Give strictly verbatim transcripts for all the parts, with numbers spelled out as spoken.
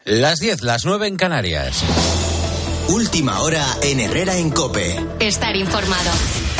Las diez, las nueve en Canarias. Última hora en Herrera en COPE. Estar informado.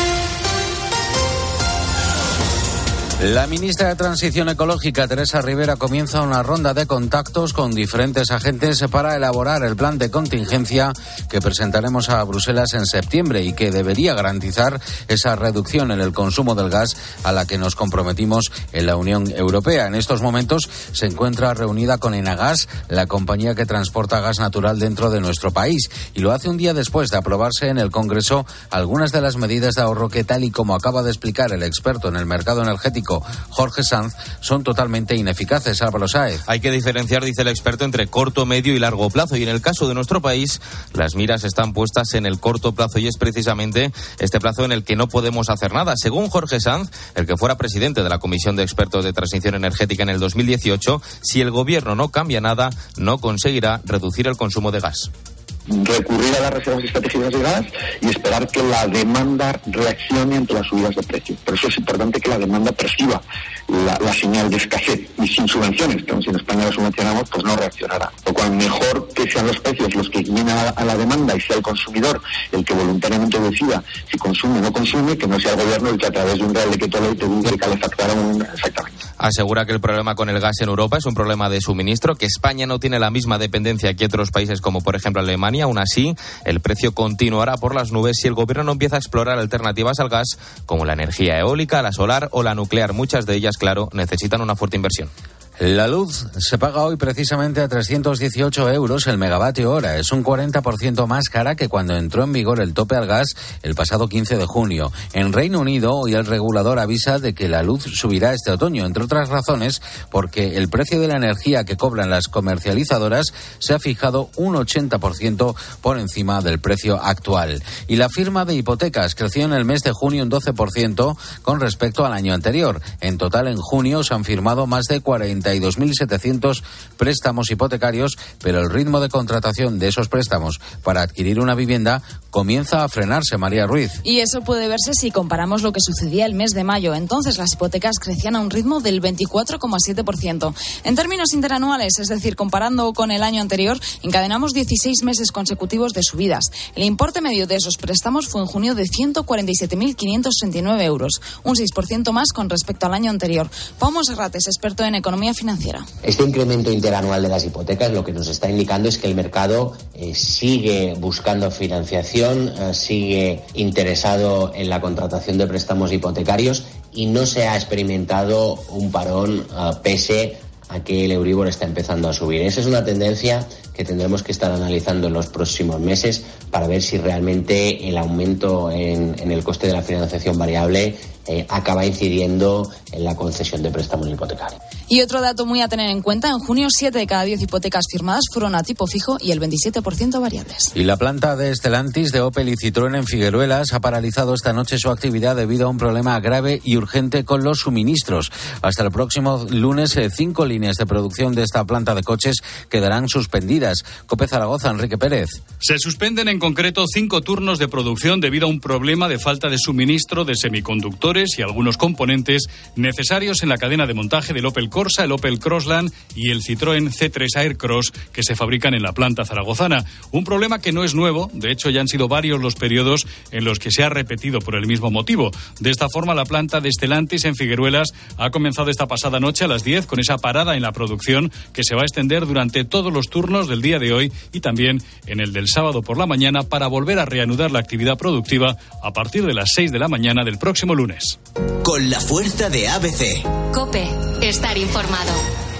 La ministra de Transición Ecológica, Teresa Rivera, comienza una ronda de contactos con diferentes agentes para elaborar el plan de contingencia que presentaremos a Bruselas en septiembre y que debería garantizar esa reducción en el consumo del gas a la que nos comprometimos en la Unión Europea. En estos momentos se encuentra reunida con Enagas, la compañía que transporta gas natural dentro de nuestro país, y lo hace un día después de aprobarse en el Congreso algunas de las medidas de ahorro que, tal y como acaba de explicar el experto en el mercado energético Jorge Sanz, son totalmente ineficaces. Álvaro Sáez. Hay que diferenciar, dice el experto, entre corto, medio y largo plazo, y en el caso de nuestro país las miras están puestas en el corto plazo, y es precisamente este plazo en el que no podemos hacer nada. Según Jorge Sanz, el que fuera presidente de la Comisión de Expertos de Transición Energética en el dos mil dieciocho, si el gobierno no cambia nada, no conseguirá reducir el consumo de gas. Recurrir a las reservas estratégicas de gas y esperar que la demanda reaccione ante las subidas de precio. Por eso es importante que la demanda perciba la, la señal de escasez y sin subvenciones, que aun si en España lo subvencionamos, pues no reaccionará. Lo cual, mejor que sean los precios los que guíen a, a la demanda y sea el consumidor el que voluntariamente decida si consume o no consume, que no sea el gobierno el que a través de un real decreto ley te diga el calefactaron exactamente. Asegura que el problema con el gas en Europa es un problema de suministro, que España no tiene la misma dependencia que otros países como por ejemplo Alemania. Aún así, el precio continuará por las nubes si el gobierno no empieza a explorar alternativas al gas como la energía eólica, la solar o la nuclear. Muchas de ellas, claro, necesitan una fuerte inversión. La luz se paga hoy precisamente a trescientos dieciocho euros el megavatio hora. Es un cuarenta por ciento más cara que cuando entró en vigor el tope al gas el pasado quince de junio. En Reino Unido, hoy el regulador avisa de que la luz subirá este otoño, entre otras razones porque el precio de la energía que cobran las comercializadoras se ha fijado un ochenta por ciento por encima del precio actual. Y la firma de hipotecas creció en el mes de junio un doce por ciento con respecto al año anterior. En total, en junio se han firmado más de cuarenta y dos mil setecientos préstamos hipotecarios, pero el ritmo de contratación de esos préstamos para adquirir una vivienda comienza a frenarse. María Ruiz. Y eso puede verse si comparamos lo que sucedía el mes de mayo. Entonces las hipotecas crecían a un ritmo del veinticuatro coma siete por ciento. En términos interanuales, es decir, comparando con el año anterior, encadenamos dieciséis meses consecutivos de subidas. El importe medio de esos préstamos fue en junio de ciento cuarenta y siete mil quinientos sesenta y nueve euros, un seis por ciento más con respecto al año anterior. Pau Monserrat es experto en economía financiera. Este incremento interanual de las hipotecas lo que nos está indicando es que el mercado eh, sigue buscando financiación, eh, sigue interesado en la contratación de préstamos hipotecarios y no se ha experimentado un parón eh, pese a que el Euribor está empezando a subir. Esa es una tendencia que tendremos que estar analizando en los próximos meses para ver si realmente el aumento en, en el coste de la financiación variable eh, acaba incidiendo en la concesión de préstamos hipotecarios. Y otro dato muy a tener en cuenta, en junio siete de cada diez hipotecas firmadas fueron a tipo fijo y el veintisiete por ciento variables. Y la planta de Stellantis, de Opel y Citroën en Figueruelas ha paralizado esta noche su actividad debido a un problema grave y urgente con los suministros. Hasta el próximo lunes, eh, cinco líneas de producción de esta planta de coches quedarán suspendidas. COPE Zaragoza, Enrique Pérez. Se suspenden en concreto cinco turnos de producción debido a un problema de falta de suministro de semiconductores y algunos componentes necesarios en la cadena de montaje del Opel Corsa, el Opel Crossland y el Citroën C tres Aircross que se fabrican en la planta zaragozana. Un problema que no es nuevo, de hecho ya han sido varios los periodos en los que se ha repetido por el mismo motivo. De esta forma, la planta de Stellantis en Figueruelas ha comenzado esta pasada noche a las diez con esa parada en la producción que se va a extender durante todos los turnos del día de hoy y también en el del sábado por la mañana para volver a reanudar la actividad productiva a partir de las seis de la mañana del próximo lunes. Con la fuerza de A B C. COPE. Estar informado.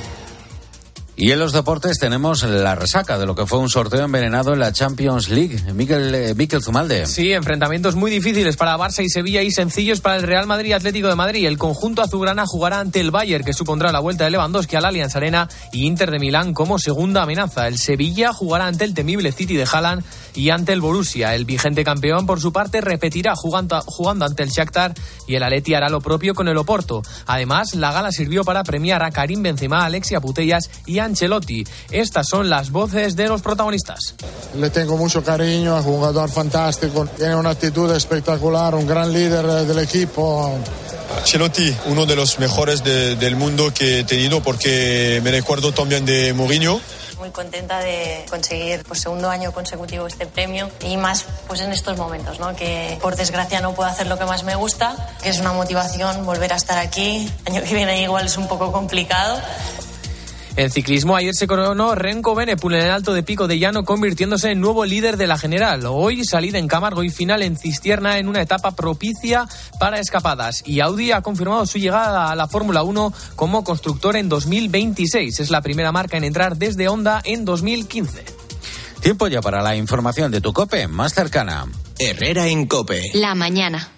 Y en los deportes tenemos la resaca de lo que fue un sorteo envenenado en la Champions League. Miquel, eh, Miquel Zumalde. Sí, enfrentamientos muy difíciles para Barça y Sevilla y sencillos para el Real Madrid y Atlético de Madrid. El conjunto azulgrana jugará ante el Bayern, que supondrá la vuelta de Lewandowski al Allianz Arena, y Inter de Milán como segunda amenaza. El Sevilla jugará ante el temible City de Haaland y ante el Borussia. El vigente campeón, por su parte, repetirá jugando, jugando ante el Shakhtar y el Atleti hará lo propio con el Oporto. Además, la gala sirvió para premiar a Karim Benzema, Alexia Putellas y Ancelotti. Estas son las voces de los protagonistas. Le tengo mucho cariño, es un jugador fantástico, tiene una actitud espectacular, un gran líder del equipo. Ancelotti, uno de los mejores de, del mundo que he tenido, porque me recuerdo también de Mourinho. Muy contenta de conseguir por segundo año consecutivo este premio y más pues en estos momentos, ¿no? Que por desgracia no puedo hacer lo que más me gusta, que es una motivación volver a estar aquí. El año que viene igual es un poco complicado. En ciclismo, ayer se coronó Renko Benepul en el Alto de Pico de Llano, convirtiéndose en nuevo líder de la general. Hoy salida en Camargo y final en Cistierna en una etapa propicia para escapadas. Y Audi ha confirmado su llegada a la Fórmula uno como constructor en dos mil veintiséis. Es la primera marca en entrar desde Honda en dos mil quince. Tiempo ya para la información de tu COPE más cercana. Herrera en COPE. La mañana.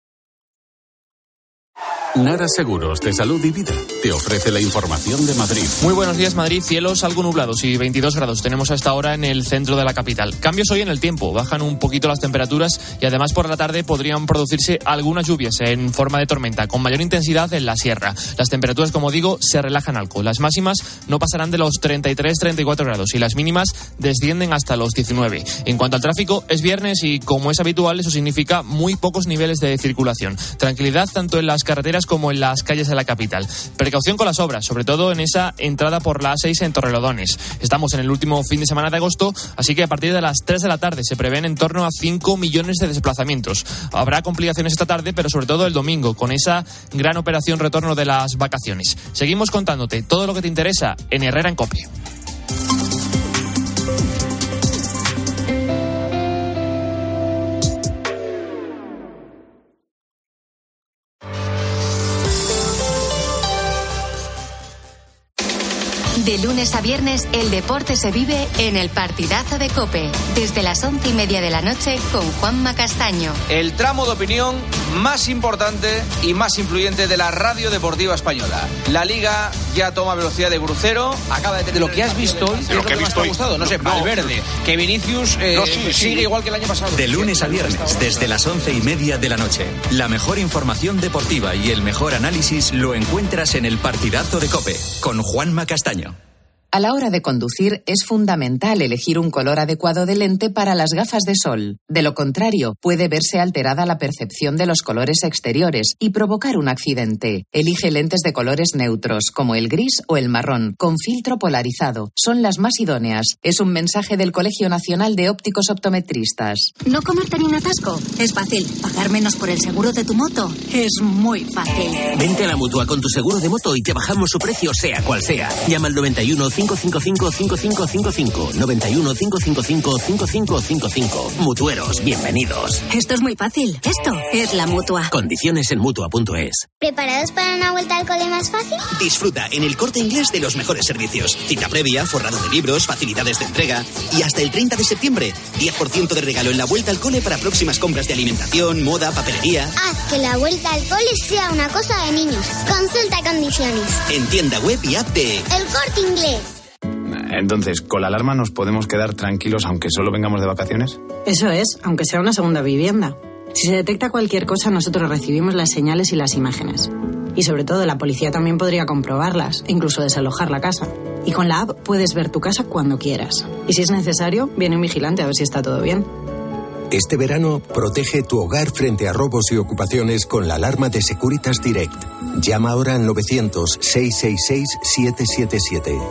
Nara Seguros de Salud y Vida te ofrece la información de Madrid. Muy buenos días, Madrid. Cielos algo nublados y veintidós grados tenemos a esta hora en el centro de la capital. Cambios hoy en el tiempo, bajan un poquito las temperaturas y además por la tarde podrían producirse algunas lluvias en forma de tormenta con mayor intensidad en la sierra. Las temperaturas, como digo, se relajan algo. Las máximas no pasarán de los treinta y tres a treinta y cuatro grados y las mínimas descienden hasta los diecinueve. En cuanto al tráfico, es viernes y como es habitual, eso significa muy pocos niveles de circulación. Tranquilidad tanto en las carreteras como en las calles de la capital. Precaución con las obras, sobre todo en esa entrada por la A seis en Torrelodones. Estamos en el último fin de semana de agosto, así que a partir de las tres de la tarde se prevén en torno a cinco millones de desplazamientos. Habrá complicaciones esta tarde, pero sobre todo el domingo, con esa gran operación retorno de las vacaciones. Seguimos contándote todo lo que te interesa en Herrera en COPE. De lunes a viernes, el deporte se vive en el partidazo de COPE. Desde las once y media de la noche con Juanma Castaño. El tramo de opinión más importante y más influyente de la radio deportiva española. La Liga ya toma velocidad de crucero. Acaba de tener lo que has visto hoy. ¿Qué es lo que, que más te ha gustado? No sé, Valverde. No. Que Vinicius eh, no, sí, sí. sigue igual que el año pasado. De lunes a viernes, desde las once y media de la noche. La mejor información deportiva y el mejor análisis lo encuentras en el partidazo de COPE con Juanma Castaño. A la hora de conducir es fundamental elegir un color adecuado de lente para las gafas de sol. De lo contrario, puede verse alterada la percepción de los colores exteriores y provocar un accidente. Elige lentes de colores neutros, como el gris o el marrón, con filtro polarizado. Son las más idóneas. Es un mensaje del Colegio Nacional de Ópticos Optometristas. ¿No comerte ni un atasco? Es fácil. ¿Pagar menos por el seguro de tu moto? Es muy fácil. Vente a la Mutua con tu seguro de moto y te bajamos su precio sea cual sea. Llama al noventa y uno, cinco cinco cinco, cinco cinco cinco cinco. noventa y uno, cinco cinco cinco, cinco cinco cinco cinco. Mutueros, bienvenidos. Esto es muy fácil. Esto es la Mutua. Condiciones en Mutua punto es. ¿Preparados para una vuelta al cole más fácil? Disfruta en el Corte Inglés de los mejores servicios. Cita previa, forrado de libros, facilidades de entrega. Y hasta el treinta de septiembre, diez por ciento de regalo en la vuelta al cole para próximas compras de alimentación, moda, papelería. Haz que la vuelta al cole sea una cosa de niños. Consulta condiciones. En tienda web y app de El Corte Inglés. Entonces, ¿con la alarma nos podemos quedar tranquilos aunque solo vengamos de vacaciones? Eso es, aunque sea una segunda vivienda. Si se detecta cualquier cosa, nosotros recibimos las señales y las imágenes. Y sobre todo, la policía también podría comprobarlas, incluso desalojar la casa. Y con la app puedes ver tu casa cuando quieras. Y si es necesario, viene un vigilante a ver si está todo bien. Este verano, protege tu hogar frente a robos y ocupaciones con la alarma de Securitas Direct. Llama ahora al novecientos, seiscientos sesenta y seis, setecientos setenta y siete.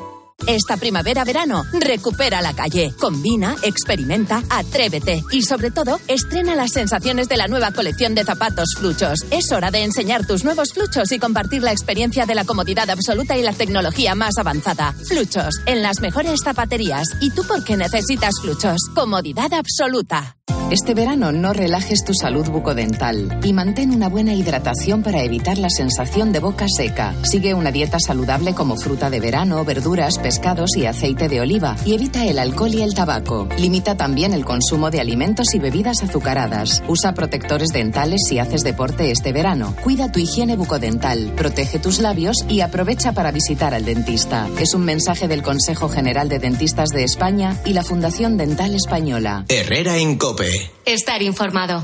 Esta primavera-verano, recupera la calle. Combina, experimenta, atrévete y, sobre todo, estrena las sensaciones de la nueva colección de zapatos Fluchos. Es hora de enseñar tus nuevos Fluchos y compartir la experiencia de la comodidad absoluta y la tecnología más avanzada. Fluchos, en las mejores zapaterías. ¿Y tú por qué necesitas Fluchos? Comodidad absoluta. Este verano no relajes tu salud bucodental y mantén una buena hidratación para evitar la sensación de boca seca. Sigue una dieta saludable como fruta de verano, verduras, pescados y aceite de oliva y evita el alcohol y el tabaco. Limita también el consumo de alimentos y bebidas azucaradas. Usa protectores dentales si haces deporte este verano. Cuida tu higiene bucodental, protege tus labios y aprovecha para visitar al dentista. Es un mensaje del Consejo General de Dentistas de España y la Fundación Dental Española. Herrera en COPE. Estar informado.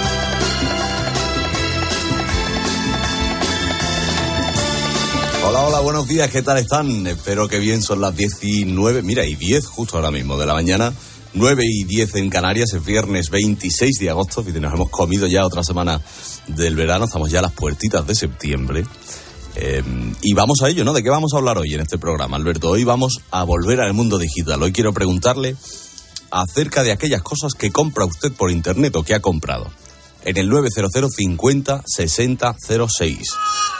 Hola, hola. Hola, buenos días, ¿qué tal están? Espero que bien, son las diecinueve, mira, y diez justo ahora mismo de la mañana, nueve y diez en Canarias, es viernes veintiséis de agosto, y nos hemos comido ya otra semana del verano, estamos ya a las puertitas de septiembre. Eh, y vamos a ello, ¿no? ¿De qué vamos a hablar hoy en este programa, Alberto? Hoy vamos a volver al mundo digital. Hoy quiero preguntarle acerca de aquellas cosas que compra usted por internet o que ha comprado. En el nueve cero cero cincuenta sesenta cero seis.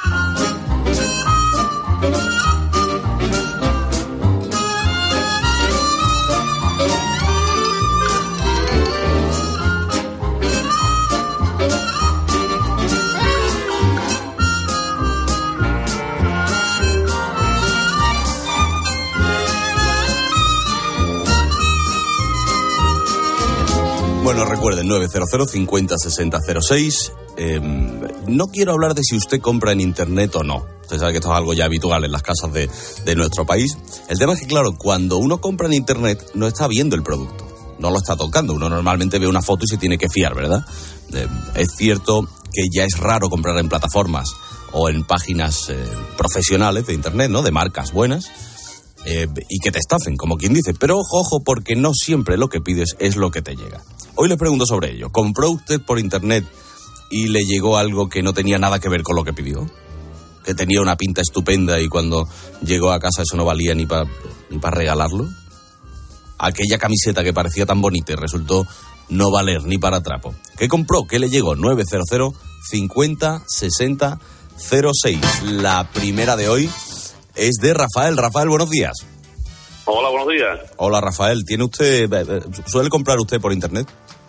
Bueno, recuerden, nueve cero cero cincuenta sesenta cero seis. Eh, no quiero hablar de si usted compra en internet o no. Usted sabe que esto es algo ya habitual en las casas de, de nuestro país. El tema es que, claro, cuando uno compra en internet no está viendo el producto, no lo está tocando. Uno normalmente ve una foto y se tiene que fiar, ¿verdad? Eh, es cierto que ya es raro comprar en plataformas o en páginas eh, profesionales de internet, ¿no? De marcas buenas. Eh, y que te estafen, como quien dice. Pero ojo, ojo, porque no siempre lo que pides es lo que te llega. Hoy le pregunto sobre ello. ¿Compró usted por internet y le llegó algo que no tenía nada que ver con lo que pidió? Que tenía una pinta estupenda y cuando llegó a casa eso no valía ni para ni para regalarlo. Aquella camiseta que parecía tan bonita y resultó no valer ni para trapo. ¿Qué compró? ¿Qué le llegó? nueve cero cero cincuenta sesenta cero seis. La primera de hoy es de Rafael. Rafael, buenos días. Hola, buenos días. Hola, Rafael. ¿Tiene usted, suele comprar usted por internet?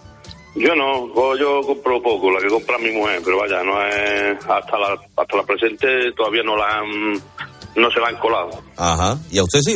Yo no, yo compro poco, la que compra mi mujer, pero vaya, no es hasta la hasta la presente todavía no la han, no se la han colado. Ajá. ¿Y a usted sí?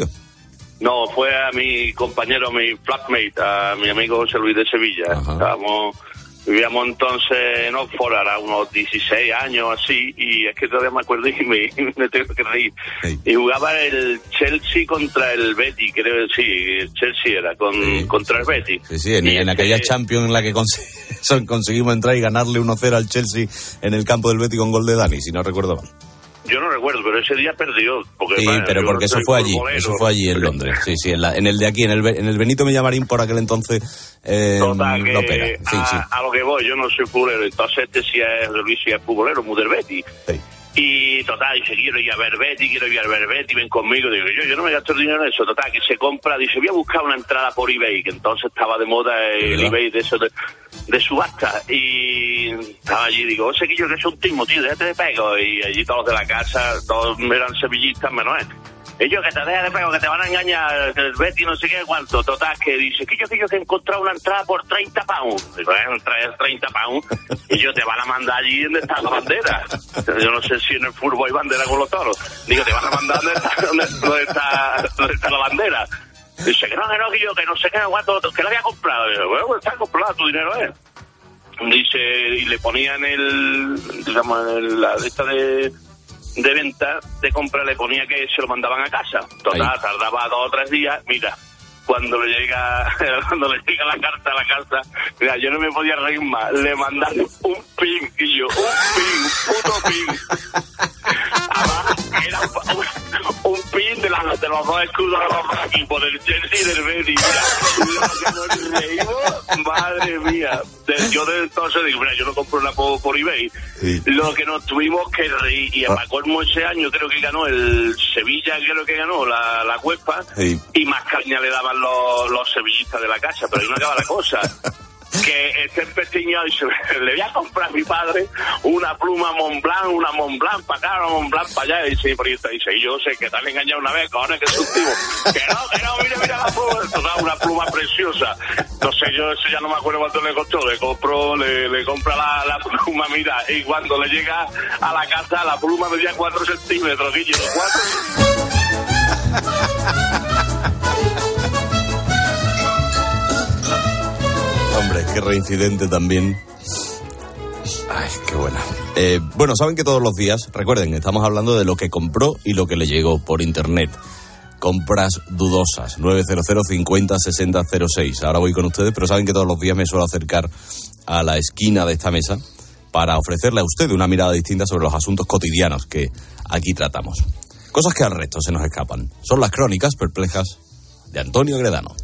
No, fue a mi compañero, a mi flatmate, a mi amigo José Luis de Sevilla. Ajá. Estábamos, vivíamos entonces en Oxford, era unos dieciséis años así, y es que todavía me acuerdo y me, me tengo que reír. Sí. Y jugaba el Chelsea contra el Betis, creo que sí, el Chelsea era, con, sí, contra el Betis. Sí, sí, en, en aquella que, Champions en la que cons- conseguimos entrar y ganarle uno cero al Chelsea en el campo del Betis con gol de Dani, si no recuerdo mal. Yo no recuerdo, pero ese día perdió. Porque, sí, bueno, pero porque eso fue allí, bolero, eso fue allí en Londres. Sí, sí, en, la, en el de aquí, en el, en el Benito Villamarín por aquel entonces, eh, Total, que Lopera. Sí, a, sí. a lo que voy, yo no soy futbolero, entonces este sí es Luis, sí es futbolero, muy del Betis. Sí. Y total, dice, quiero ir a ver Betis, quiero ir a ver Betis, ven conmigo. Digo, yo, yo no me gasto el dinero en eso. Total, que se compra, dice, voy a buscar una entrada por eBay, que entonces estaba de moda el ¿verdad? eBay de eso, de, de subasta. Y estaba allí, digo, oye, que yo que soy un timo, tío, déjate de pego. Y allí todos de la casa, todos eran sevillistas, menos él. Ellos que te dejan de pego, que te van a engañar, el Betty no sé qué cuánto. Total, que dice, que yo que yo que he encontrado una entrada por treinta pounds. Digo, eh, traer treinta pounds y yo te van a mandar allí donde está la bandera. Yo no sé si en el fútbol hay bandera con los toros. Digo, te van a mandar donde está, donde, donde está, donde está la bandera. Dice, que no, que no, que yo, que no sé qué, cuánto, que la había comprado. Digo, bueno, pues está comprada, tu dinero es. Dice, y le ponían el, digamos, el, la lista de... de venta, de compra, le ponía que se lo mandaban a casa. Total, ahí tardaba dos o tres días. Mira, cuando le llega cuando le llega la carta a la casa, mira, yo no me podía reír más. Le mandaron un pin, y yo, un pin, un puto pin. Además, era un, un pin de, la, de los dos escudos de los equipos, del Chelsea y del Betis. Mira, lo que nos reímos, madre mía. Yo desde entonces digo, mira, yo no compro nada por, por eBay. Sí. Lo que nos tuvimos que reír, y en ah. colmo ese año creo que ganó el Sevilla, creo que ganó la, la Cuepa, sí. Y más caña le daban los, los sevillistas de la casa, pero ahí no acaba la cosa. Que este empecinado dice, le voy a comprar a mi padre una pluma Montblanc, una Montblanc para acá, una Montblanc para allá. Y dice, pero dice, y yo sé que te han engañado una vez, cojones, que es un tipo. Que no, que no, mira, mira la pluma. Total, una pluma preciosa. No sé, yo eso ya no me acuerdo cuánto le costó. Le compro, le, le compra la, la pluma, mira, y cuando le llega a la casa, la pluma medía cuatro centímetros, Guillo, cuatro. Hombre, qué reincidente también. Ay, qué buena. Eh, bueno, saben que todos los días, recuerden, estamos hablando de lo que compró y lo que le llegó por internet. Compras dudosas, nueve cero cero cincuenta sesenta cero seis. Ahora voy con ustedes, pero saben que todos los días me suelo acercar a la esquina de esta mesa para ofrecerle a usted una mirada distinta sobre los asuntos cotidianos que aquí tratamos. Cosas que al resto se nos escapan. Son las crónicas perplejas de Antonio Gredano.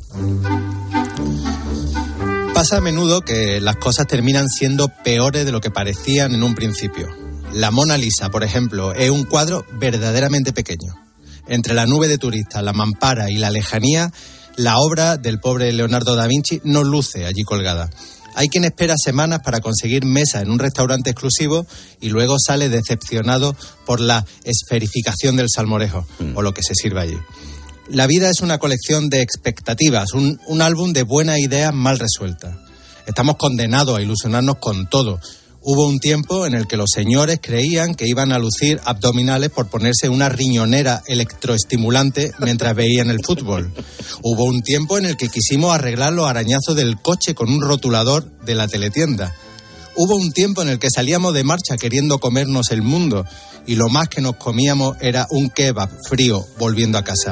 Pasa a menudo que las cosas terminan siendo peores de lo que parecían en un principio. La Mona Lisa, por ejemplo, es un cuadro verdaderamente pequeño. Entre la nube de turistas, la mampara y la lejanía, la obra del pobre Leonardo da Vinci no luce allí colgada. Hay quien espera semanas para conseguir mesa en un restaurante exclusivo y luego sale decepcionado por la esferificación del salmorejo, mm. o lo que se sirve allí. La vida es una colección de expectativas, un, un álbum de buenas ideas mal resueltas. Estamos condenados a ilusionarnos con todo. Hubo un tiempo en el que los señores creían que iban a lucir abdominales por ponerse una riñonera electroestimulante mientras veían el fútbol. Hubo un tiempo en el que quisimos arreglar los arañazos del coche con un rotulador de la teletienda. Hubo un tiempo en el que salíamos de marcha queriendo comernos el mundo y lo más que nos comíamos era un kebab frío volviendo a casa.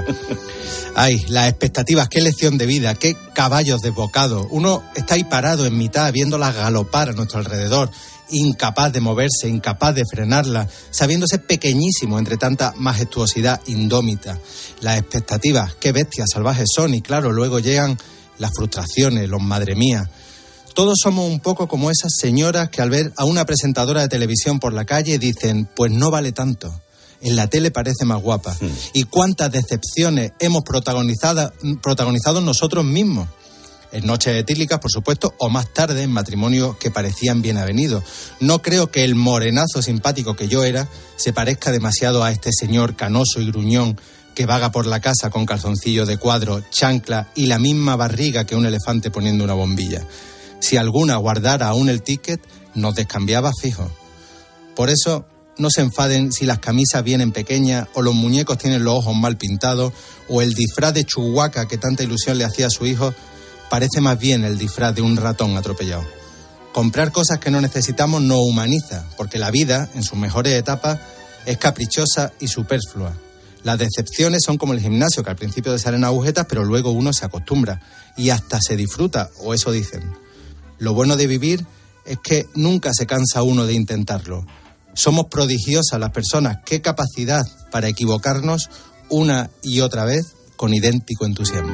Ay, las expectativas, qué lección de vida, qué caballos desbocados. Uno está ahí parado en mitad viéndolas galopar a nuestro alrededor, incapaz de moverse, incapaz de frenarla, sabiéndose pequeñísimo entre tanta majestuosidad indómita. Las expectativas, qué bestias salvajes son, y claro, luego llegan las frustraciones, los madre mía. Todos somos un poco como esas señoras que al ver a una presentadora de televisión por la calle dicen, pues no vale tanto, en la tele parece más guapa. Mm. ¿Y cuántas decepciones hemos protagonizado, protagonizado nosotros mismos? En noches etílicas, por supuesto, o más tarde en matrimonios que parecían bien avenidos. No creo que el morenazo simpático que yo era se parezca demasiado a este señor canoso y gruñón que vaga por la casa con calzoncillo de cuadro, chancla y la misma barriga que un elefante poniendo una bombilla. Si alguna guardara aún el ticket, nos descambiaba fijo. Por eso, no se enfaden si las camisas vienen pequeñas, o los muñecos tienen los ojos mal pintados, o el disfraz de Chewbacca que tanta ilusión le hacía a su hijo parece más bien el disfraz de un ratón atropellado. Comprar cosas que no necesitamos no humaniza, porque la vida, en sus mejores etapas, es caprichosa y superflua. Las decepciones son como el gimnasio, que al principio te salen agujetas, pero luego uno se acostumbra y hasta se disfruta, o eso dicen. Lo bueno de vivir es que nunca se cansa uno de intentarlo. Somos prodigiosas las personas. Qué capacidad para equivocarnos una y otra vez con idéntico entusiasmo.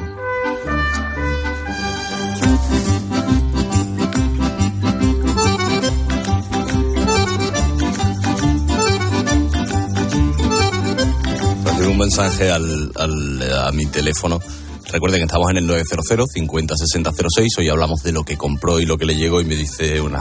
Recibí un mensaje al, al, a mi teléfono. Recuerden que estamos en el nueve cero cero, cincuenta, sesenta, cero seis. Hoy hablamos de lo que compró y lo que le llegó y me dice una...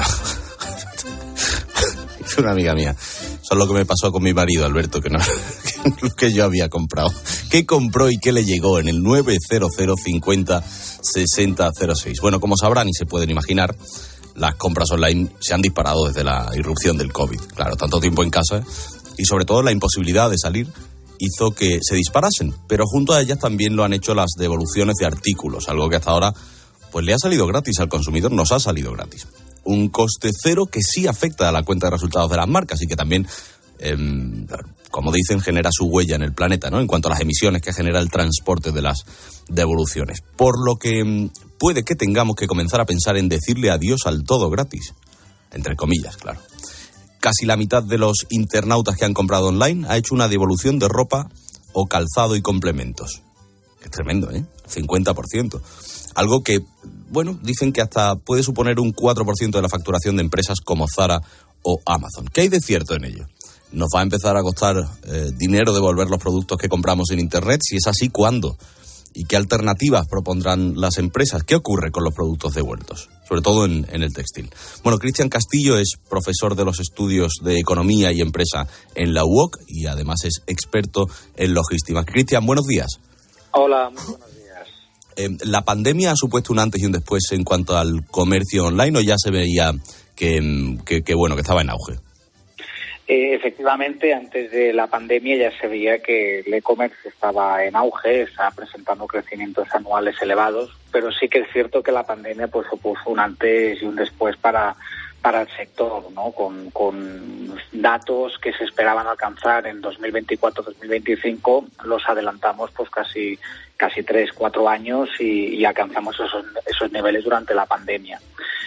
dice una amiga mía. Eso es lo que me pasó con mi marido, Alberto, que no que lo que yo había comprado. ¿Qué compró y qué le llegó en el nueve cero cero, cincuenta, sesenta, cero seis? Bueno, como sabrán y se pueden imaginar, las compras online se han disparado desde la irrupción del COVID. Claro, tanto tiempo en casa y sobre todo la imposibilidad de salir hizo que se disparasen, pero junto a ellas también lo han hecho las devoluciones de artículos, algo que hasta ahora pues le ha salido gratis al consumidor, nos ha salido gratis. Un coste cero que sí afecta a la cuenta de resultados de las marcas y que también, eh, como dicen, genera su huella en el planeta, ¿no? En cuanto a las emisiones que genera el transporte de las devoluciones. Por lo que puede que tengamos que comenzar a pensar en decirle adiós al todo gratis, entre comillas, claro. Casi la mitad de los internautas que han comprado online ha hecho una devolución de ropa o calzado y complementos. Es tremendo, ¿eh? cincuenta por ciento. Algo que, bueno, dicen que hasta puede suponer un cuatro por ciento de la facturación de empresas como Zara o Amazon. ¿Qué hay de cierto en ello? ¿Nos va a empezar a costar eh, dinero devolver los productos que compramos en Internet? Si es así, ¿cuándo? ¿Y qué alternativas propondrán las empresas? ¿Qué ocurre con los productos devueltos? Sobre todo en, en el textil. Bueno, Cristian Castillo es profesor de los estudios de Economía y Empresa en la U O C y además es experto en logística. Cristian, buenos días. Hola, muy buenos días. Eh, ¿La pandemia ha supuesto un antes y un después en cuanto al comercio online o ya se veía que, que, que bueno, que estaba en auge? Eh, efectivamente, antes de la pandemia ya se veía que el e-commerce estaba en auge, estaba presentando crecimientos anuales elevados, pero sí que es cierto que la pandemia pues supuso un antes y un después para para el sector, ¿no? Con, con datos que se esperaban alcanzar en dos mil veinticuatro dos mil veinticinco, los adelantamos pues casi casi tres, cuatro años y, y alcanzamos esos esos niveles durante la pandemia.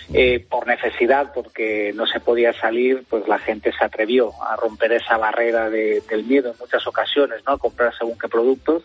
Eh, por necesidad, porque no se podía salir, pues la gente se atrevió a romper esa barrera de, del miedo en muchas ocasiones, ¿no? A comprar según qué productos,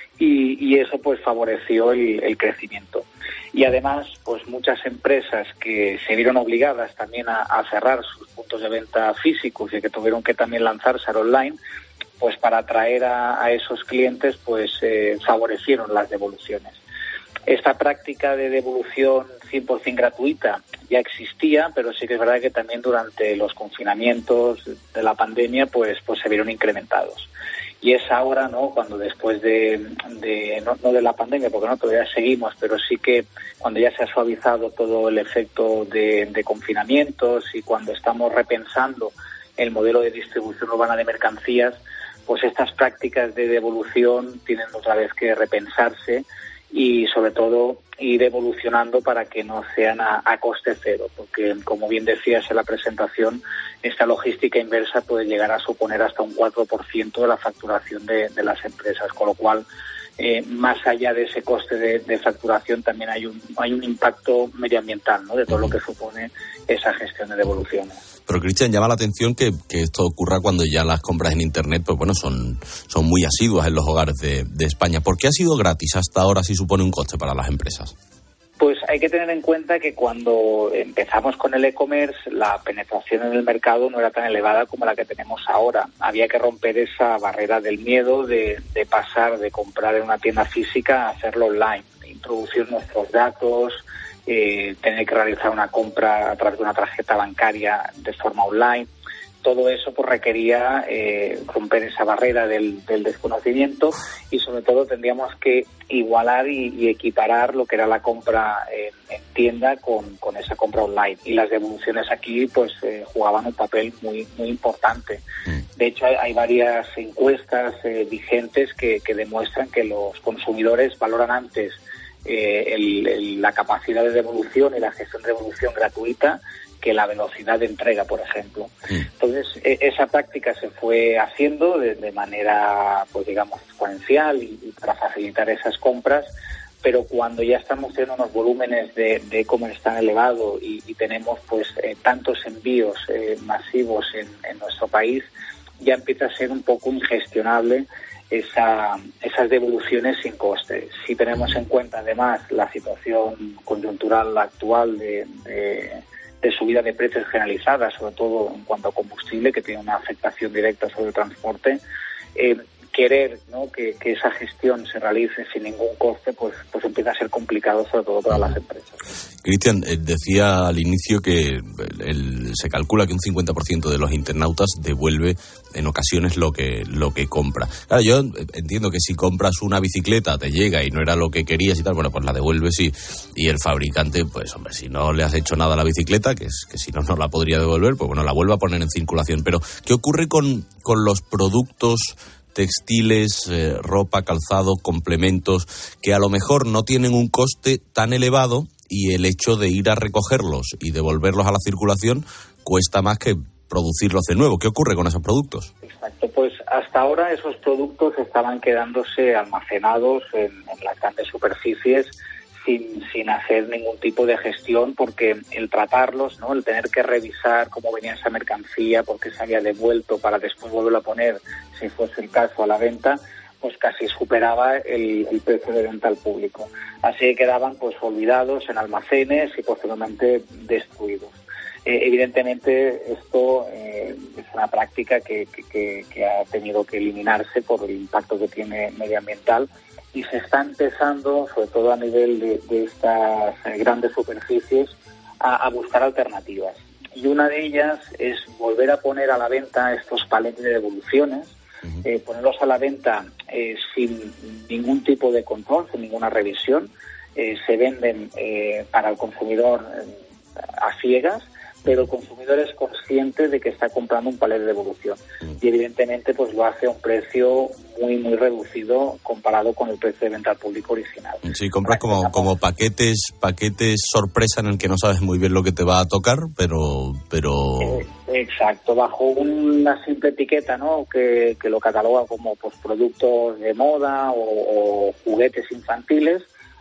y, y eso pues favoreció el, el crecimiento. Y además, pues muchas empresas que se vieron obligadas también a, a cerrar sus puntos de venta físicos y que tuvieron que también lanzarse al online, pues para atraer a, a esos clientes, pues eh, favorecieron las devoluciones. Esta práctica de devolución cien por ciento gratuita ya existía, pero sí que es verdad que también durante los confinamientos de la pandemia pues pues se vieron incrementados. Y es ahora, ¿no?, cuando después de, de no, no de la pandemia, porque no todavía seguimos, pero sí que cuando ya se ha suavizado todo el efecto de, de confinamientos y cuando estamos repensando el modelo de distribución urbana de mercancías, pues estas prácticas de devolución tienen otra vez que repensarse y sobre todo ir evolucionando para que no sean a, a coste cero, porque como bien decías en la presentación, esta logística inversa puede llegar a suponer hasta un cuatro por ciento de la facturación de, de las empresas, con lo cual eh, más allá de ese coste de, de facturación también hay un hay un impacto medioambiental, ¿no?, de todo lo que supone esa gestión de devoluciones. Pero, Cristian, llama la atención que, que esto ocurra cuando ya las compras en Internet, pues bueno, son, son muy asiduas en los hogares de, de España. ¿Por qué ha sido gratis hasta ahora si supone un coste para las empresas? Pues hay que tener en cuenta que cuando empezamos con el e-commerce, la penetración en el mercado no era tan elevada como la que tenemos ahora. Había que romper esa barrera del miedo de, de pasar de comprar en una tienda física a hacerlo online, introducir nuestros datos, eh, tener que realizar una compra a través de una tarjeta bancaria de forma online. Todo eso pues requería eh, romper esa barrera del, del desconocimiento y sobre todo tendríamos que igualar y, y equiparar lo que era la compra en, en tienda con, con esa compra online. Y las devoluciones aquí pues eh, jugaban un papel muy muy importante. De hecho hay, hay varias encuestas eh, vigentes que, que demuestran que los consumidores valoran antes eh, el, el, la capacidad de devolución y la gestión de devolución gratuita que la velocidad de entrega, por ejemplo. Entonces, e- esa práctica se fue haciendo de, de manera, pues digamos, exponencial y, y para facilitar esas compras, pero cuando ya estamos teniendo unos volúmenes de, de e-commerce tan elevados y, y tenemos pues eh, tantos envíos eh, masivos en, en nuestro país, ya empieza a ser un poco ingestionable esa, esas devoluciones sin coste. Si tenemos en cuenta además la situación coyuntural actual de, de de subida de precios generalizada, sobre todo en cuanto a combustible, que tiene una afectación directa sobre el transporte, eh, querer, ¿no?, que, que esa gestión se realice sin ningún coste, pues, pues empieza a ser complicado, sobre todo para las empresas. Cristian, eh, decía al inicio que el, se calcula que un cincuenta por ciento de los internautas devuelve en ocasiones lo que lo que compra. Claro, yo entiendo que si compras una bicicleta, te llega y no era lo que querías y tal, bueno, pues la devuelves y, y el fabricante, pues hombre, si no le has hecho nada a la bicicleta, que es que si no, no la podría devolver, pues bueno, la vuelve a poner en circulación. Pero, ¿qué ocurre con, con los productos textiles, eh, ropa, calzado, complementos, que a lo mejor no tienen un coste tan elevado y el hecho de ir a recogerlos y devolverlos a la circulación cuesta más que producirlos de nuevo? ¿Qué ocurre con esos productos? Exacto, pues hasta ahora esos productos estaban quedándose almacenados en, en las grandes superficies sin, sin hacer ningún tipo de gestión, porque el tratarlos, ¿no?, el tener que revisar cómo venía esa mercancía, por qué se había devuelto para después volverlo a poner, si fuese el caso, a la venta, pues casi superaba el, el precio de venta al público. Así que quedaban pues olvidados en almacenes y posteriormente destruidos. Eh, evidentemente esto eh, es una práctica que, que, que ha tenido que eliminarse por el impacto que tiene medioambiental, y se está empezando, sobre todo a nivel de, de estas grandes superficies, a, a buscar alternativas. Y una de ellas es volver a poner a la venta estos paletes de devoluciones, uh-huh. eh, ponerlos a la venta eh, sin ningún tipo de control, sin ninguna revisión. Eh, se venden eh, para el consumidor eh, a ciegas, pero el consumidor es consciente de que está comprando un palet de devolución. Y evidentemente pues lo hace a un precio muy muy reducido comparado con el precio de venta al público original. Sí, compras como, como paquetes paquetes sorpresa en el que no sabes muy bien lo que te va a tocar, pero... pero... Eh, exacto, bajo una simple etiqueta, ¿no?, que, que lo cataloga como pues productos de moda o, o juguetes infantiles,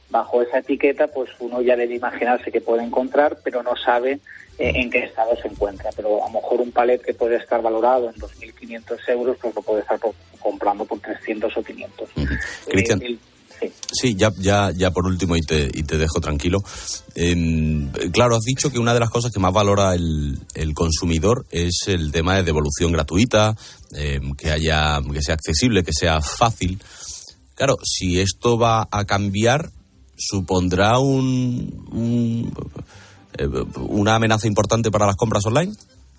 bajo esa etiqueta, pues uno ya debe imaginarse que puede encontrar, pero no sabe eh, en qué estado se encuentra. Pero a lo mejor un palet que puede estar valorado en dos mil quinientos euros, pues lo puede estar por, comprando por trescientos o quinientos. Uh-huh. Cristian, eh, sí. sí, ya, ya, ya por último, y te, y te dejo tranquilo. Eh, claro, has dicho que una de las cosas que más valora el, el consumidor es el tema de devolución gratuita, eh, que haya, que sea accesible, que sea fácil. Claro, si esto va a cambiar, ¿supondrá un, un, eh, una amenaza importante para las compras online?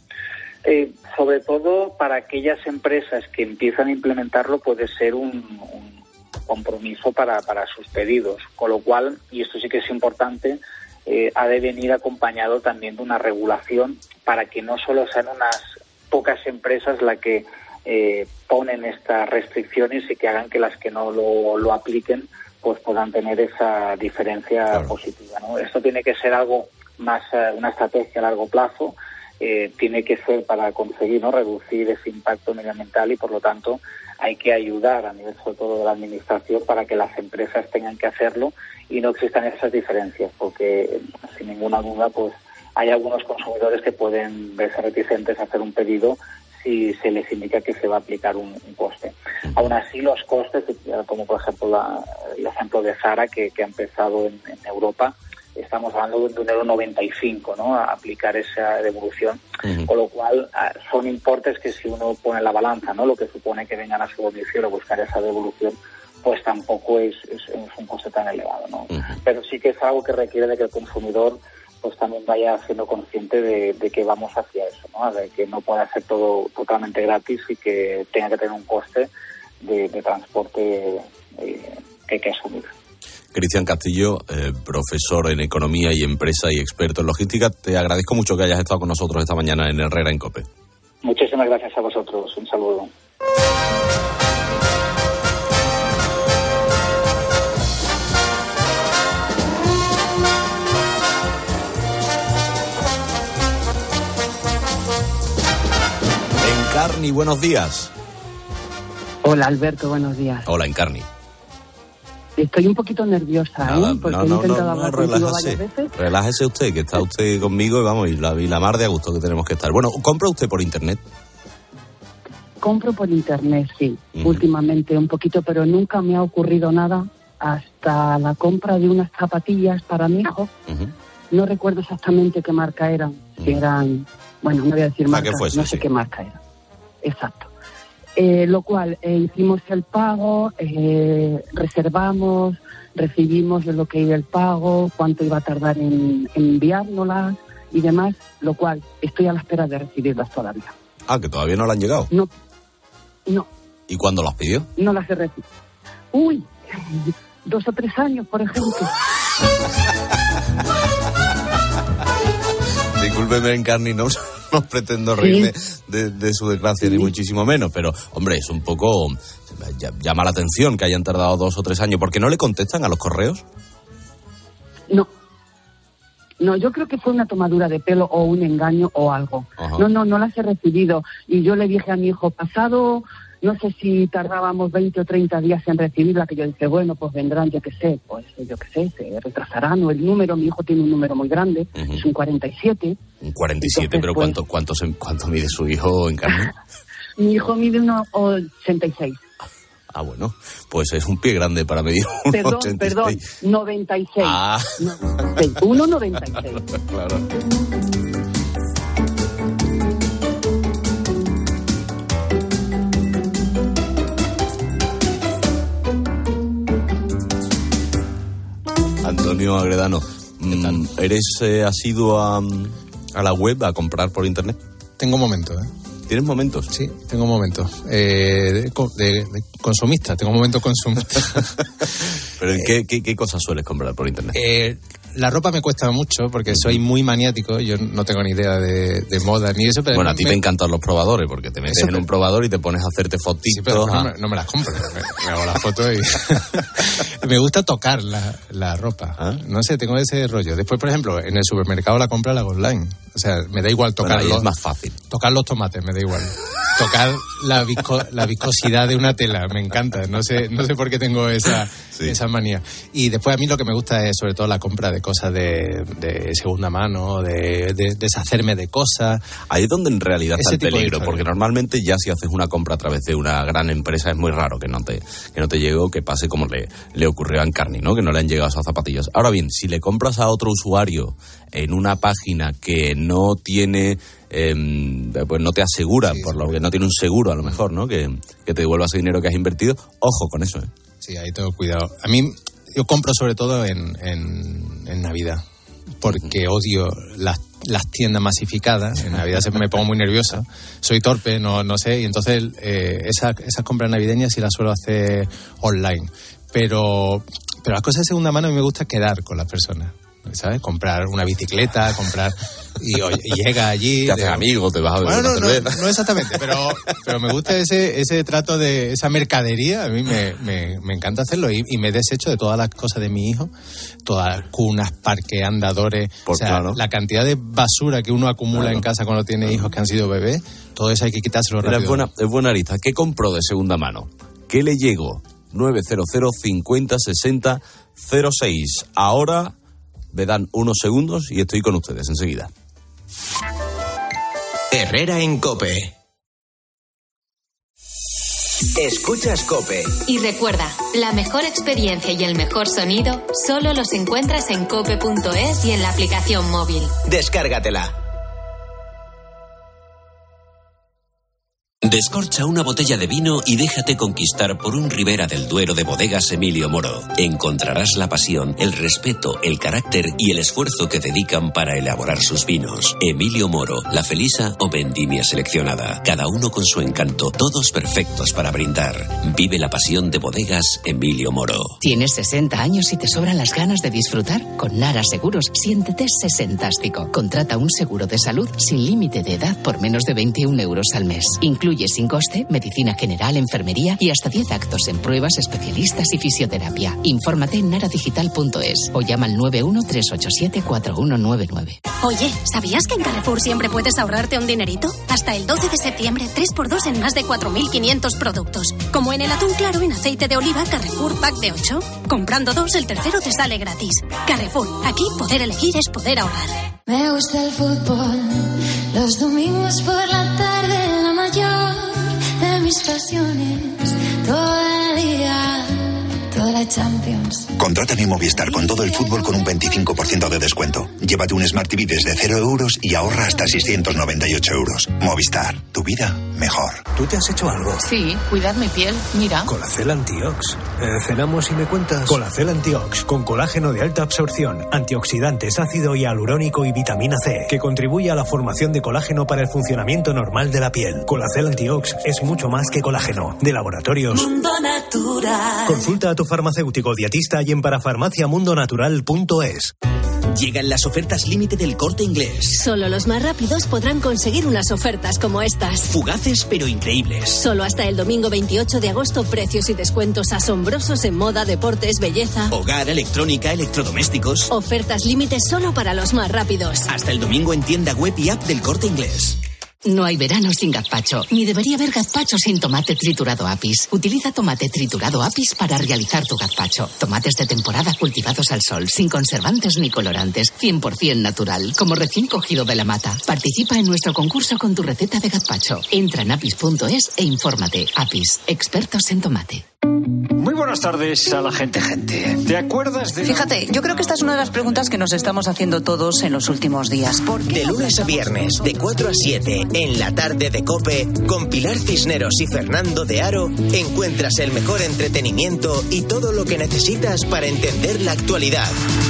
Eh, sobre todo para aquellas empresas que empiezan a implementarlo puede ser un, un compromiso para, para sus pedidos, con lo cual, y esto sí que es importante, eh, ha de venir acompañado también de una regulación para que no solo sean unas pocas empresas las que eh, ponen estas restricciones y que hagan que las que no lo, lo apliquen pues puedan tener esa diferencia claro. positiva, ¿no? Esto tiene que ser algo más, uh, una estrategia a largo plazo, eh, tiene que ser para conseguir, ¿no?, reducir ese impacto medioambiental y, por lo tanto, hay que ayudar a nivel, sobre todo, de la administración para que las empresas tengan que hacerlo y no existan esas diferencias, porque, sin ninguna duda, pues hay algunos consumidores que pueden verse reticentes a hacer un pedido si se les indica que se va a aplicar un, un coste. Aún así, los costes, como por ejemplo la, el ejemplo de Zara, que, que ha empezado en, en Europa, estamos hablando de un euro noventa y cinco, ¿no?, a aplicar esa devolución, uh-huh. con lo cual son importes que si uno pone en la balanza, ¿no?, lo que supone que vengan a su domicilio a buscar esa devolución, pues tampoco es, es, es un coste tan elevado, ¿no? Uh-huh. Pero sí que es algo que requiere de que el consumidor pues también vaya siendo consciente de, de que vamos hacia eso, ¿no?, de que no pueda ser todo totalmente gratis y que tenga que tener un coste de, de transporte eh, que hay que asumir. Cristian Castillo, eh, profesor en Economía y Empresa y experto en logística, te agradezco mucho que hayas estado con nosotros esta mañana en Herrera en COPE. Muchísimas gracias a vosotros. Un saludo. Encarni, buenos días. Hola, Alberto, buenos días. Hola, Encarni. Estoy un poquito nerviosa, Nada, ¿eh? Porque no, he no, intentado no, hablar no, contigo relájese, varias veces. Relájese usted, que está usted conmigo y vamos, y la, y la mar de a gusto que tenemos que estar. Bueno, ¿compra usted por internet? Compro por internet, sí, uh-huh. últimamente un poquito, pero nunca me ha ocurrido nada hasta la compra de unas zapatillas para mi hijo. Uh-huh. No recuerdo exactamente qué marca eran, uh-huh. si eran, bueno, no voy a decir marca, fuese, no sé sí. qué marca era. Exacto. Eh, lo cual, eh, hicimos el pago, eh, reservamos, recibimos lo que iba el pago, cuánto iba a tardar en, en enviárnoslas y demás, lo cual estoy a la espera de recibirlas todavía. Ah, que todavía no le han llegado. No, no. ¿Y cuándo las pidió? No las he recibido. Uy, dos o tres años, por ejemplo. Discúlpeme, Encarni, no, no pretendo reírme ¿Sí? de, de su desgracia, ¿Sí? ni muchísimo menos, pero, hombre, es un poco... llama la atención que hayan tardado dos o tres años. ¿Por qué no le contestan a los correos? No. No, yo creo que fue una tomadura de pelo o un engaño o algo. Ajá. No, no, no las he recibido. Y yo le dije a mi hijo, pasado... No sé si tardábamos veinte o treinta días en recibirla, que yo dije, bueno, pues vendrán, yo qué sé, pues yo qué sé, se retrasarán, o el número, mi hijo tiene un número muy grande, uh-huh. es un cuarenta y siete. Un cuarenta y siete, entonces, pero pues, ¿cuánto, cuánto, se, ¿cuánto mide su hijo en carne? Mi hijo mide uno ochenta y seis. Ah, bueno, pues es un pie grande para medir uno Perdón, ochenta y seis. perdón, noventa y seis. Ah. uno noventa y seis. Claro. Antonio Agredano, ¿eres eh, asiduo a, a la web a comprar por internet? Tengo momentos, ¿eh? ¿Tienes momentos? Sí, tengo momentos. Eh, de, de, de consumista, tengo momentos consumistas. ¿Pero en qué, qué, qué cosas sueles comprar por internet? Eh, la ropa me cuesta mucho porque soy muy maniático, yo no tengo ni idea de, de moda ni eso. Pero bueno, a ti me... te encantan los probadores porque te metes eso, en un probador y te pones a hacerte fotitos. Sí, pero a... no, me, no me las compro, me, me hago las fotos y... me gusta tocar la, la ropa. ¿Ah? No sé, tengo ese rollo. Después, por ejemplo, en el supermercado la compra la hago online. O sea, me da igual tocar bueno, ahí los, es más fácil. Tocar los tomates, me da igual. Tocar la, visco, la viscosidad de una tela, me encanta. No sé, no sé por qué tengo esa, sí. esa manía. Y después a mí lo que me gusta es sobre todo la compra de cosas de, de segunda mano, de, de deshacerme de cosas. Ahí es donde en realidad está el peligro, porque normalmente ya si haces una compra a través de una gran empresa es muy raro que no te, que no te llegue o que pase como le, le ocurrió a Encarni, ¿no? Que no le han llegado esos zapatillas. Ahora bien, si le compras a otro usuario en una página que no tiene... Eh, pues no te asegura, sí, por lo que no tiene un seguro a lo mejor, ¿no? Que, que te devuelva ese dinero que has invertido. Ojo con eso, ¿eh? Sí, ahí tengo cuidado. A mí, yo compro sobre todo en, en, en Navidad, porque odio las, las tiendas masificadas. En Navidad se me pongo muy nerviosa. Soy torpe, no, no sé, y entonces eh, esas, esas compras navideñas sí las suelo hacer online. Pero, pero las cosas de segunda mano a mí me gusta quedar con las personas, ¿sabes? Comprar una bicicleta, comprar... Y, y llega allí... Te haces de... amigo, te vas a beber bueno, una no, cerveza. No, no exactamente, pero, pero me gusta ese ese trato de... Esa mercadería, a mí me, me, me encanta hacerlo. Y, y me desecho de todas las cosas de mi hijo. Todas las cunas, parques, andadores... Por, o sea, claro. La cantidad de basura que uno acumula claro. en casa cuando tiene claro. hijos que han sido bebés, todo eso hay que quitárselo rápido. Es buena, es buena arista. ¿Qué compró de segunda mano? ¿Qué le llegó? nueve cero cero cincuenta sesenta cero seis. Ahora... me dan unos segundos y estoy con ustedes enseguida. Herrera en COPE. Escuchas COPE. Y recuerda, la mejor experiencia y el mejor sonido solo los encuentras en cope punto es y en la aplicación móvil. Descárgatela. Descorcha una botella de vino y déjate conquistar por un Ribera del Duero de Bodegas Emilio Moro. Encontrarás la pasión, el respeto, el carácter y el esfuerzo que dedican para elaborar sus vinos. Emilio Moro, La Felisa o Vendimia Seleccionada. Cada uno con su encanto, todos perfectos para brindar. Vive la pasión de Bodegas Emilio Moro. ¿Tienes sesenta años y te sobran las ganas de disfrutar? Con Nara Seguros, siéntete sesentástico. Contrata un seguro de salud sin límite de edad por menos de veintiún euros al mes. Incluye sin coste, medicina general, enfermería y hasta diez actos en pruebas, especialistas y fisioterapia. Infórmate en naradigital punto es o llama al nueve uno tres ocho siete cuatro uno nueve nueve. Oye, ¿sabías que en Carrefour siempre puedes ahorrarte un dinerito? Hasta el doce de septiembre, tres por dos en más de cuatro mil quinientos productos. Como en el atún claro en aceite de oliva Carrefour Pack de ocho. Comprando dos, el tercero te sale gratis. Carrefour, aquí poder elegir es poder ahorrar. Me gusta el fútbol, los domingos por la tarde, la mayor de mis pasiones, todo el día, toda la Champions. Contrata mi Movistar con todo el fútbol con un veinticinco por ciento de descuento. Llévate un Smart T V desde cero euros y ahorra hasta seiscientos noventa y ocho euros. Movistar, tu vida mejor. ¿Tú te has hecho algo? Sí, cuidad mi piel, mira. Colacel Antiox. Eh, ¿Cenamos y me cuentas? Colacel Antiox, con colágeno de alta absorción, antioxidantes, ácido hialurónico y vitamina C, que contribuye a la formación de colágeno para el funcionamiento normal de la piel. Colacel Antiox es mucho más que colágeno. De Laboratorios Mundo Natural. Consulta a tu farmacéutico dietista y en parafarmaciamundonatural punto es. Llegan las ofertas límite del Corte Inglés. Solo los más rápidos podrán conseguir unas ofertas como estas. Fugaces pero increíbles. Solo hasta el domingo veintiocho de agosto, precios y descuentos asombrosos en moda, deportes, belleza. Hogar, electrónica, electrodomésticos. Ofertas límite solo para los más rápidos. Hasta el domingo en tienda web y app del Corte Inglés. No hay verano sin gazpacho, ni debería haber gazpacho sin tomate triturado Apis. Utiliza tomate triturado Apis para realizar tu gazpacho. Tomates de temporada cultivados al sol, sin conservantes ni colorantes, cien por ciento natural, como recién cogido de la mata. Participa en nuestro concurso con tu receta de gazpacho. Entra en apis punto es e infórmate. Apis, expertos en tomate. Muy buenas tardes a la gente, gente. ¿Te acuerdas de...? Fíjate, yo creo que esta es una de las preguntas que nos estamos haciendo todos en los últimos días. De lunes a viernes, de cuatro a siete, en la tarde de COPE, con Pilar Cisneros y Fernando de Aro, encuentras el mejor entretenimiento y todo lo que necesitas para entender la actualidad.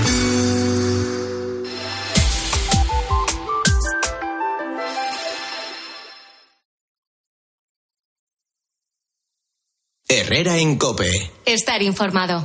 Herrera en COPE. Estar informado.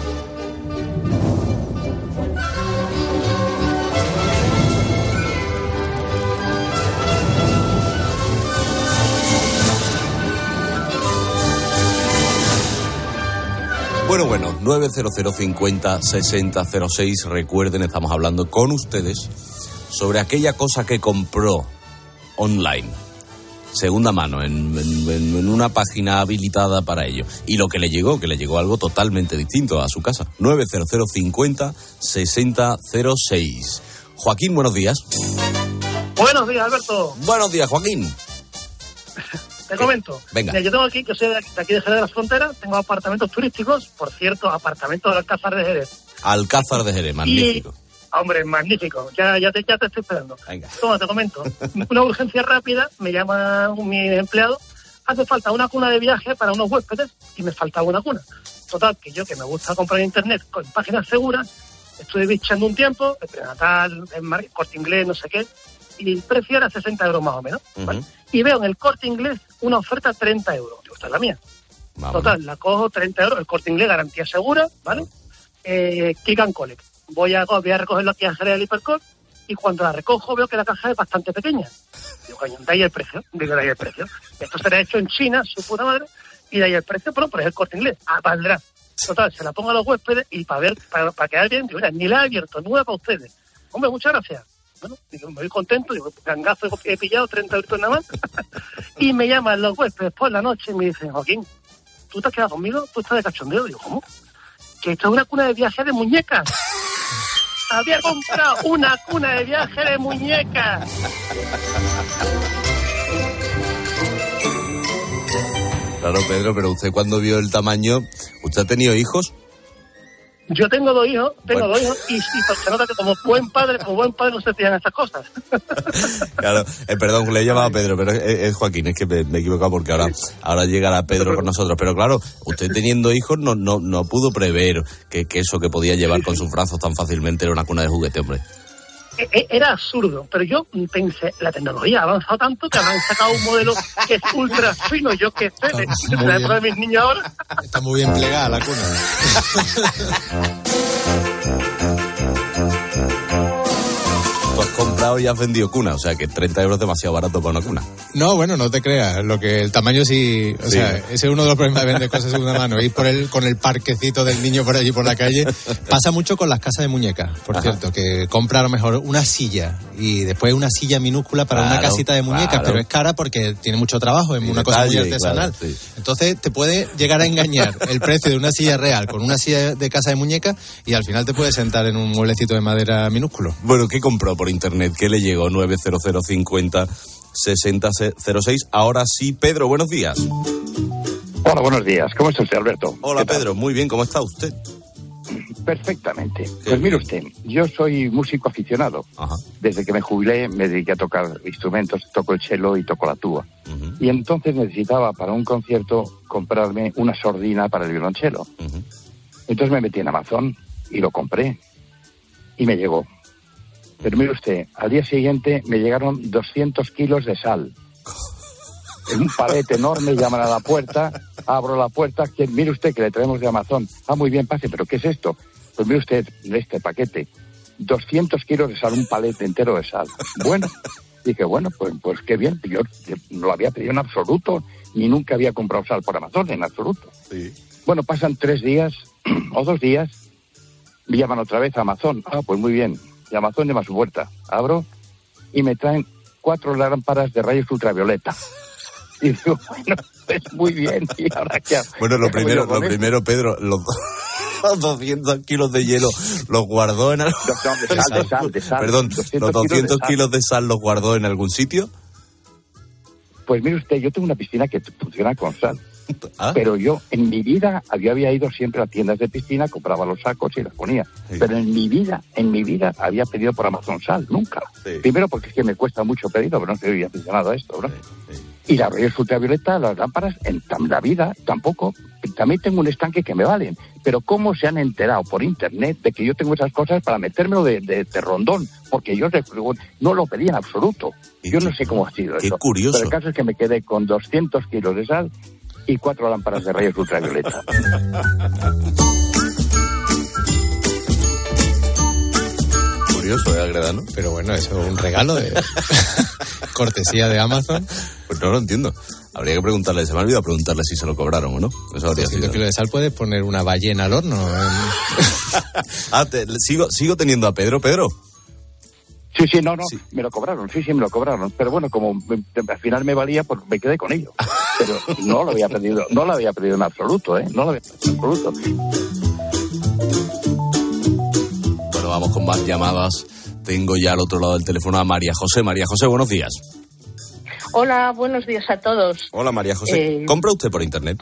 Bueno, bueno, nueve cero cero cincuenta sesenta cero seis. Recuerden, estamos hablando con ustedes sobre aquella cosa que compró online, segunda mano, en, en, en una página habilitada para ello, y lo que le llegó, que le llegó algo totalmente distinto a su casa. nueve cero cero cincuenta sesenta cero seis. Joaquín, buenos días. Buenos días, Alberto. Buenos días, Joaquín. Te comento. Venga. Mira, yo tengo aquí, que soy de aquí de Jerez de la Frontera, tengo apartamentos turísticos, por cierto, apartamentos del Alcázar de Jerez. Alcázar de Jerez, magnífico. Y, hombre, magnífico. Ya, ya, te, ya te estoy esperando. Venga. Toma, te comento. Una urgencia rápida, me llama mi empleado, hace falta una cuna de viaje para unos huéspedes y me faltaba una cuna. Total, que yo, que me gusta comprar en internet con páginas seguras, estuve bichando un tiempo, el prenatal, el Mar- Corte Inglés, no sé qué, y el precio era sesenta euros más o menos, ¿vale? Uh-huh. Y veo en el Corte Inglés una oferta treinta euros. Digo, esta es la mía. Vamos. Total, la cojo treinta euros, el Corte Inglés, garantía segura, ¿vale? Eh, click and collect. Voy a, voy a recogerlo aquí a Jerez del Hipercor, y cuando la recojo veo que la caja es bastante pequeña. Digo, coño, de ahí el precio, digo, de ahí el precio. Esto será hecho en China, su puta madre, y de ahí el precio, pero, pero es el Corte Inglés. Ah, valdrá. Total, se la pongo a los huéspedes y para ver, para, para quedar bien, digo, mira, ni la he abierto, nueva para ustedes. Hombre, muchas gracias. Bueno, digo, me voy contento, digo, gangazo he pillado, treinta euros nada más. Y me llaman los huéspedes por la noche y me dicen, Joaquín, ¿tú te has quedado conmigo? ¿Tú estás de cachondeo? Digo, ¿cómo? Que esto es una cuna de viaje de muñecas. Había comprado una cuna de viaje de muñecas. Claro, Pedro, pero usted cuando vio el tamaño, ¿usted ha tenido hijos? Yo tengo dos hijos, tengo bueno. dos hijos, y, y se nota que como buen padre, como buen padre no se tiran estas cosas. Claro, eh, perdón, le he llamado a Pedro, pero es, es Joaquín, es que me, me he equivocado porque ahora, ahora llegará Pedro con nosotros. Pero claro, usted teniendo hijos no, no, no pudo prever que, que eso que podía llevar con sus brazos tan fácilmente era una cuna de juguete, hombre. Era absurdo, pero yo pensé, la tecnología ha avanzado tanto que han sacado un modelo que es ultra fino, yo que sé, de, de la época de mis niños ahora. Está muy bien plegada la cuna. Tú has comprado y has vendido cuna, o sea que treinta euros es demasiado barato para una cuna. No, bueno, no te creas, lo que el tamaño sí, o sí. sea, ese es uno de los problemas de vender cosas de segunda mano, ir por el, con el parquecito del niño por allí por la calle. Pasa mucho con las casas de muñecas, por Ajá. cierto, que compra a lo mejor una silla y después una silla minúscula para claro, una casita de muñecas, claro. pero es cara porque tiene mucho trabajo, es una cosa muy artesanal. Claro, sí. Entonces te puede llegar a engañar el precio de una silla real con una silla de casa de muñecas y al final te puedes sentar en un mueblecito de madera minúsculo. Bueno, ¿qué compró por internet? ¿Qué le llegó? nueve cero cero cincuenta sesenta cero seis. Ahora sí, Pedro, buenos días. Hola, buenos días. ¿Cómo está usted, Alberto? Hola, Pedro. Muy bien, ¿cómo está usted? Perfectamente. Pues mire usted, yo soy músico aficionado. Ajá. Desde que me jubilé me dediqué a tocar instrumentos, toco el cello y toco la tuba. Uh-huh. Y entonces necesitaba para un concierto comprarme una sordina para el violonchelo. Uh-huh. Entonces me metí en Amazon y lo compré. Y me llegó. Pero mire usted, al día siguiente me llegaron doscientos kilos de sal. En un palete enorme, llaman a la puerta, abro la puerta, que, mire usted que le traemos de Amazon. Ah, muy bien, pase, ¿pero qué es esto? Pues mire usted, este paquete, doscientos kilos de sal, un palete entero de sal. Bueno, dije, bueno, pues, pues qué bien, yo, yo no lo había pedido en absoluto, ni nunca había comprado sal por Amazon, en absoluto. Sí. Bueno, pasan tres días o dos días, me llaman otra vez a Amazon. Ah, pues muy bien. Y Amazon llama a su puerta. Abro y me traen cuatro lámparas de rayos ultravioleta. Y digo, bueno, pues muy bien. ¿Y ahora qué hago? Bueno, lo primero, lo primero, Pedro, los, los doscientos kilos de hielo los guardó en algún... No, de sal, de sal, de sal. Perdón, los doscientos kilos de sal los guardó en algún sitio. Pues mire usted, yo tengo una piscina que funciona con sal. ¿Ah? Pero yo en mi vida había, había ido siempre a tiendas de piscina, compraba los sacos y las ponía. Sí. Pero en mi vida, en mi vida había pedido por Amazon sal, nunca. Sí. Primero porque es que me cuesta mucho pedirlo, pero no estoy aficionado a esto, ¿no? Sí, sí. Y las rayos ultravioleta, las lámparas, en la vida tampoco. También tengo un estanque que me valen. Pero ¿cómo se han enterado por internet de que yo tengo esas cosas para metérmelo de, de, de rondón? Porque yo no lo pedí en absoluto. Yo no sé cómo ha sido qué eso. Curioso. Pero el caso es que me quedé con doscientos kilos de sal y cuatro lámparas de rayos ultravioleta. Curioso, ¿eh, Agredano? Pero bueno, eso es un regalo de cortesía de Amazon. Pues no lo entiendo. Habría que preguntarle, se me ha olvidado preguntarle si se lo cobraron o no. Eso habría sido. Kilos de sal puedes poner una ballena al horno. ah, te, sigo, sigo teniendo a Pedro. Pedro. Sí, sí, no, no, sí. me lo cobraron, sí, sí, me lo cobraron. Pero bueno, como me, al final me valía, pues me quedé con ello. Pero no lo había perdido, no lo había perdido en absoluto, ¿eh? No lo había perdido en absoluto. Bueno, vamos con más llamadas. Tengo ya al otro lado del teléfono a María José. María José, buenos días. Hola, buenos días a todos. Hola, María José. Eh... ¿Compra usted por internet?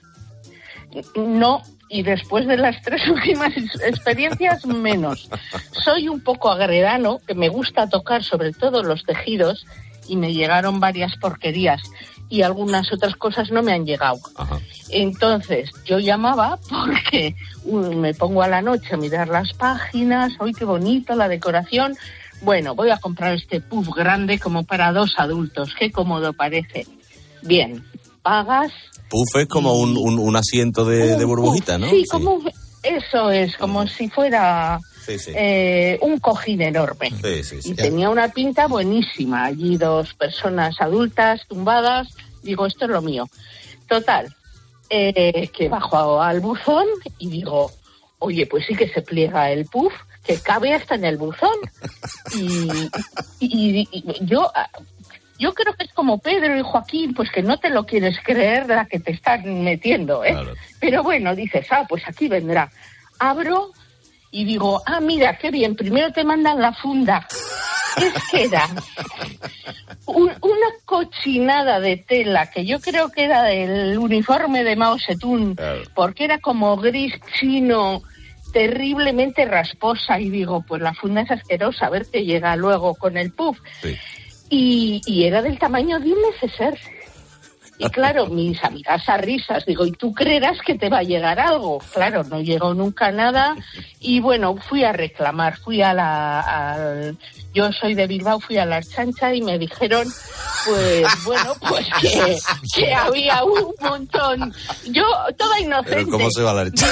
No. Y después de las tres últimas experiencias, menos. Soy un poco agredano, que me gusta tocar sobre todo los tejidos, y me llegaron varias porquerías, y algunas otras cosas no me han llegado. Ajá. Entonces, yo llamaba porque uh, me pongo a la noche a mirar las páginas, ¡ay, qué bonita la decoración! Bueno, voy a comprar este puff grande como para dos adultos, qué cómodo parece. Bien, pagas... Puff es como un, un, un asiento de, de burbujita, ¿no? Sí, sí, como eso es, como si fuera sí, sí. Eh, un cojín enorme. Sí, sí, sí. Y tenía una pinta buenísima. Allí dos personas adultas tumbadas. Digo, esto es lo mío. Total, eh, que bajo al buzón y digo, oye, pues sí que se pliega el puff, que cabe hasta en el buzón. Y, y, y, y yo... Yo creo que es como Pedro y Joaquín, pues que no te lo quieres creer la que te están metiendo, ¿eh? Claro. Pero bueno, dices, ah, pues aquí vendrá. Abro y digo, ah, mira, qué bien, primero te mandan la funda. Es que era un, una cochinada de tela que yo creo que era del uniforme de Mao Zedong, claro. Porque era como gris chino, terriblemente rasposa, y digo, pues la funda es asquerosa, a ver qué llega luego con el puff. Sí. Y, y era del tamaño de un neceser. Y claro, mis amigas a risas, digo, ¿y tú creerás que te va a llegar algo? Claro, no llegó nunca nada. Y bueno, fui a reclamar, fui a la... Al, yo soy de Bilbao, fui a la Archancha y me dijeron, pues bueno, pues que, que había un montón. Yo, toda inocente. ¿Pero cómo se va a la Archancha?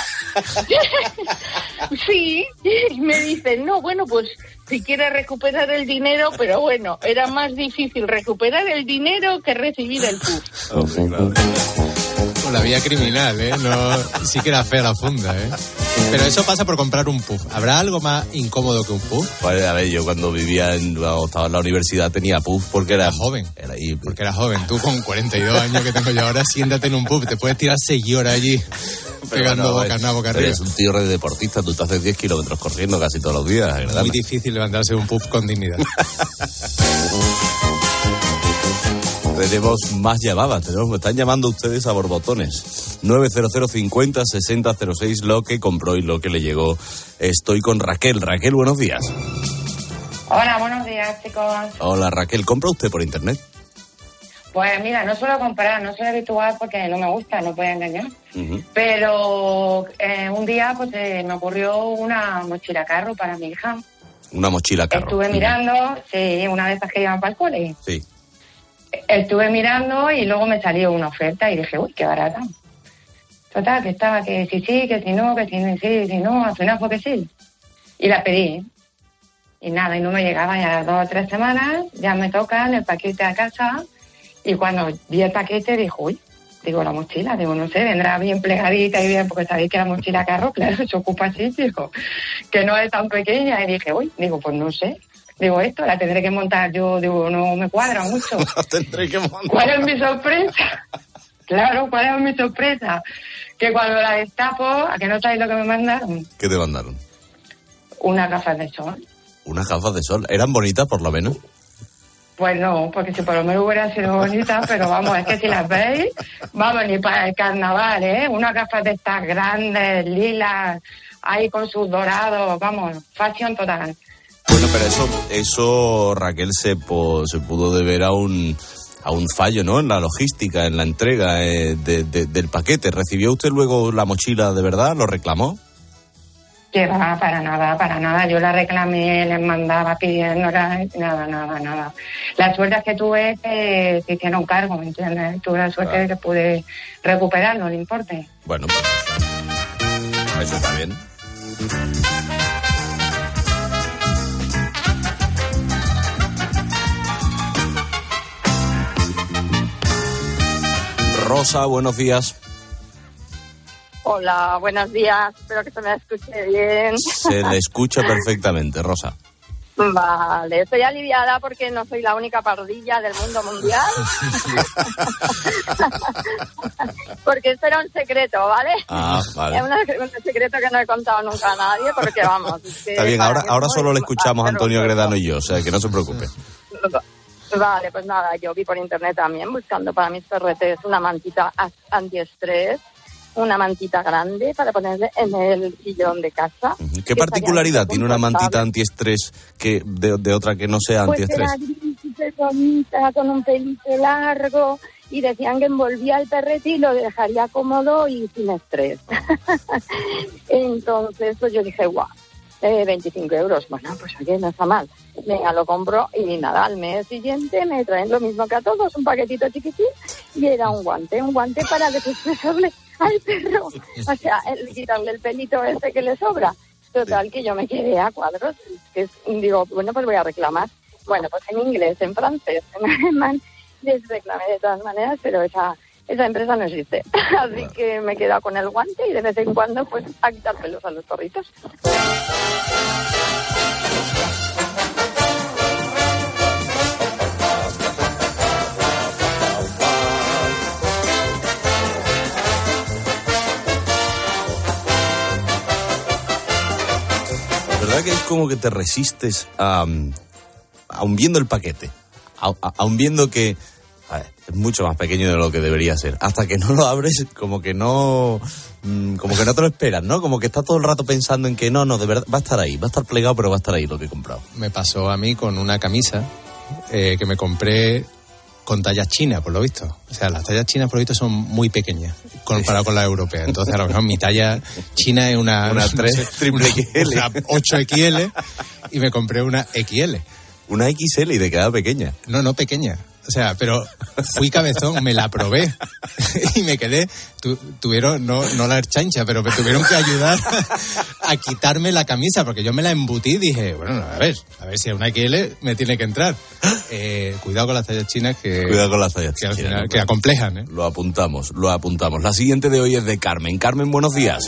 Sí, y me dicen, no, bueno, pues si quieres recuperar el dinero, pero bueno, era más difícil recuperar el dinero que recibir el puff. Oh, sí, claro. Por la vía criminal, ¿eh? No, sí que era fea la funda, ¿eh? Pero eso pasa por comprar un puff. ¿Habrá algo más incómodo que un puff? Pues a ver, yo cuando vivía en, o estaba en la universidad tenía puff porque era, era joven. Era ahí, porque era joven. Tú con cuarenta y dos años que tengo yo ahora, siéntate en un puff, te puedes tirar seis horas allí pegando no, boca, una boca arriba. Eres un tío de deportista, tú te haces diez kilómetros corriendo casi todos los días, ¿verdad? Muy difícil levantarse de un puff con dignidad. Tenemos más llamadas, tenemos, me están llamando ustedes a borbotones. nueve cero cero cincuenta sesenta cero seis, lo que compró y lo que le llegó. Estoy con Raquel. Raquel, buenos días. Hola, buenos días, chicos. Hola, Raquel, ¿compra usted por internet? Pues mira, no suelo comprar, no soy habitual porque no me gusta, no puedo engañar. Uh-huh. Pero eh, un día pues eh, me ocurrió una mochila carro para mi hija. Una mochila carro. Estuve uh-huh. mirando, sí, una de esas que llevan para el cole. Sí. Estuve mirando y luego me salió una oferta y dije, uy, qué barata. Total, que estaba que sí, sí, que si no, que si sí, si no, al final fue que sí. Y la pedí. Y nada, y no me llegaba, ya a las dos o tres semanas, ya me tocan el paquete a casa. Y cuando vi el paquete, dijo, uy, digo, la mochila, digo, no sé, vendrá bien plegadita y bien, porque sabéis que la mochila carro, claro, se ocupa así, digo, que no es tan pequeña. Y dije, uy, digo, pues no sé. Digo, esto la tendré que montar yo, digo, no me cuadra mucho. La tendré que montar. ¿Cuál es mi sorpresa? Claro, ¿cuál es mi sorpresa? Que cuando la destapo, ¿a que no sabéis lo que me mandaron? ¿Qué te mandaron? Unas gafas de sol. ¿Unas gafas de sol? ¿Eran bonitas por lo menos? Pues no, porque si por lo menos hubieran sido bonitas, pero vamos, es que si las veis, vamos, ni para el carnaval, ¿eh? Unas gafas de estas grandes, lilas, ahí con sus dorados, vamos, fashion total. Bueno, pero eso, eso Raquel, se, po, se pudo deber a un, a un fallo, ¿no? En la logística, en la entrega eh, de, de, del paquete. ¿Recibió usted luego la mochila de verdad? ¿Lo reclamó? Que va, para nada, para nada. Yo la reclamé, les mandaba pidiendo, nada, nada, nada. La suerte es que tuve que se hicieron cargo, ¿me entiendes? Tuve la suerte claro. de que pude recuperarlo, el importe. Bueno, pues eso está bien. Rosa, buenos días. Hola, buenos días. Espero que se me escuche bien. Se le escucha perfectamente, Rosa. Vale, estoy aliviada porque no soy la única pardilla del mundo mundial. Porque esto era un secreto, ¿vale? Ah, vale. Es una, un secreto que no he contado nunca a nadie porque, vamos... Es que Está bien, ahora, ahora solo le muy... escuchamos a Antonio Gredano y yo, o sea, que no se preocupe. Vale, pues nada, yo vi por internet también buscando para mis perretes una mantita antiestrés, una mantita grande para ponerle en el sillón de casa. ¿Qué particularidad tiene una mantita antiestrés que de, de otra que no sea pues antiestrés? Era gris, súper bonita, con un pelito largo, y decían que envolvía el perrete y lo dejaría cómodo y sin estrés. Entonces, pues yo dije, guau, eh, veinticinco euros, bueno, pues oye, no está mal. Venga, lo compro y nada, al mes siguiente me traen lo mismo que a todos, un paquetito chiquitín, y era un guante, un guante para desestresarle al perro, o sea, el, quitarle el pelito ese que le sobra. Total, que yo me quedé a cuadros, que digo, bueno, pues voy a reclamar. Bueno, pues en inglés, en francés, en alemán, les reclamé de todas maneras, pero esa esa empresa no existe. Así que me he quedado con el guante y de vez en cuando, pues, a quitar pelos a los perritos. ¿Verdad que es como que te resistes a, aun viendo el paquete, a, a, aun viendo que a ver, es mucho más pequeño de lo que debería ser, hasta que no lo abres, como que no como que no te lo esperas, ¿no? Como que estás todo el rato pensando en que no, no, de verdad va a estar ahí, va a estar plegado, pero va a estar ahí lo que he comprado. Me pasó a mí con una camisa eh, que me compré con tallas chinas, por lo visto. O sea, las tallas chinas, por lo visto, son muy pequeñas comparado con las europeas. Entonces, a lo mejor mi talla china es una... Una tres, no sé, triple X L. Una ocho X L y me compré una X L. Una X L y te queda pequeña. No, no pequeña. O sea, pero fui cabezón, me la probé y me quedé, tu, tuvieron, no, no la chancha, pero me tuvieron que ayudar a quitarme la camisa porque yo me la embutí y dije, bueno, a ver, a ver si es una X L me tiene que entrar. Eh, cuidado con las tallas chinas que... Cuidado con las tallas que al chinas. final, que acomplejan, ¿eh? Lo apuntamos, lo apuntamos. La siguiente de hoy es de Carmen. Carmen, buenos días.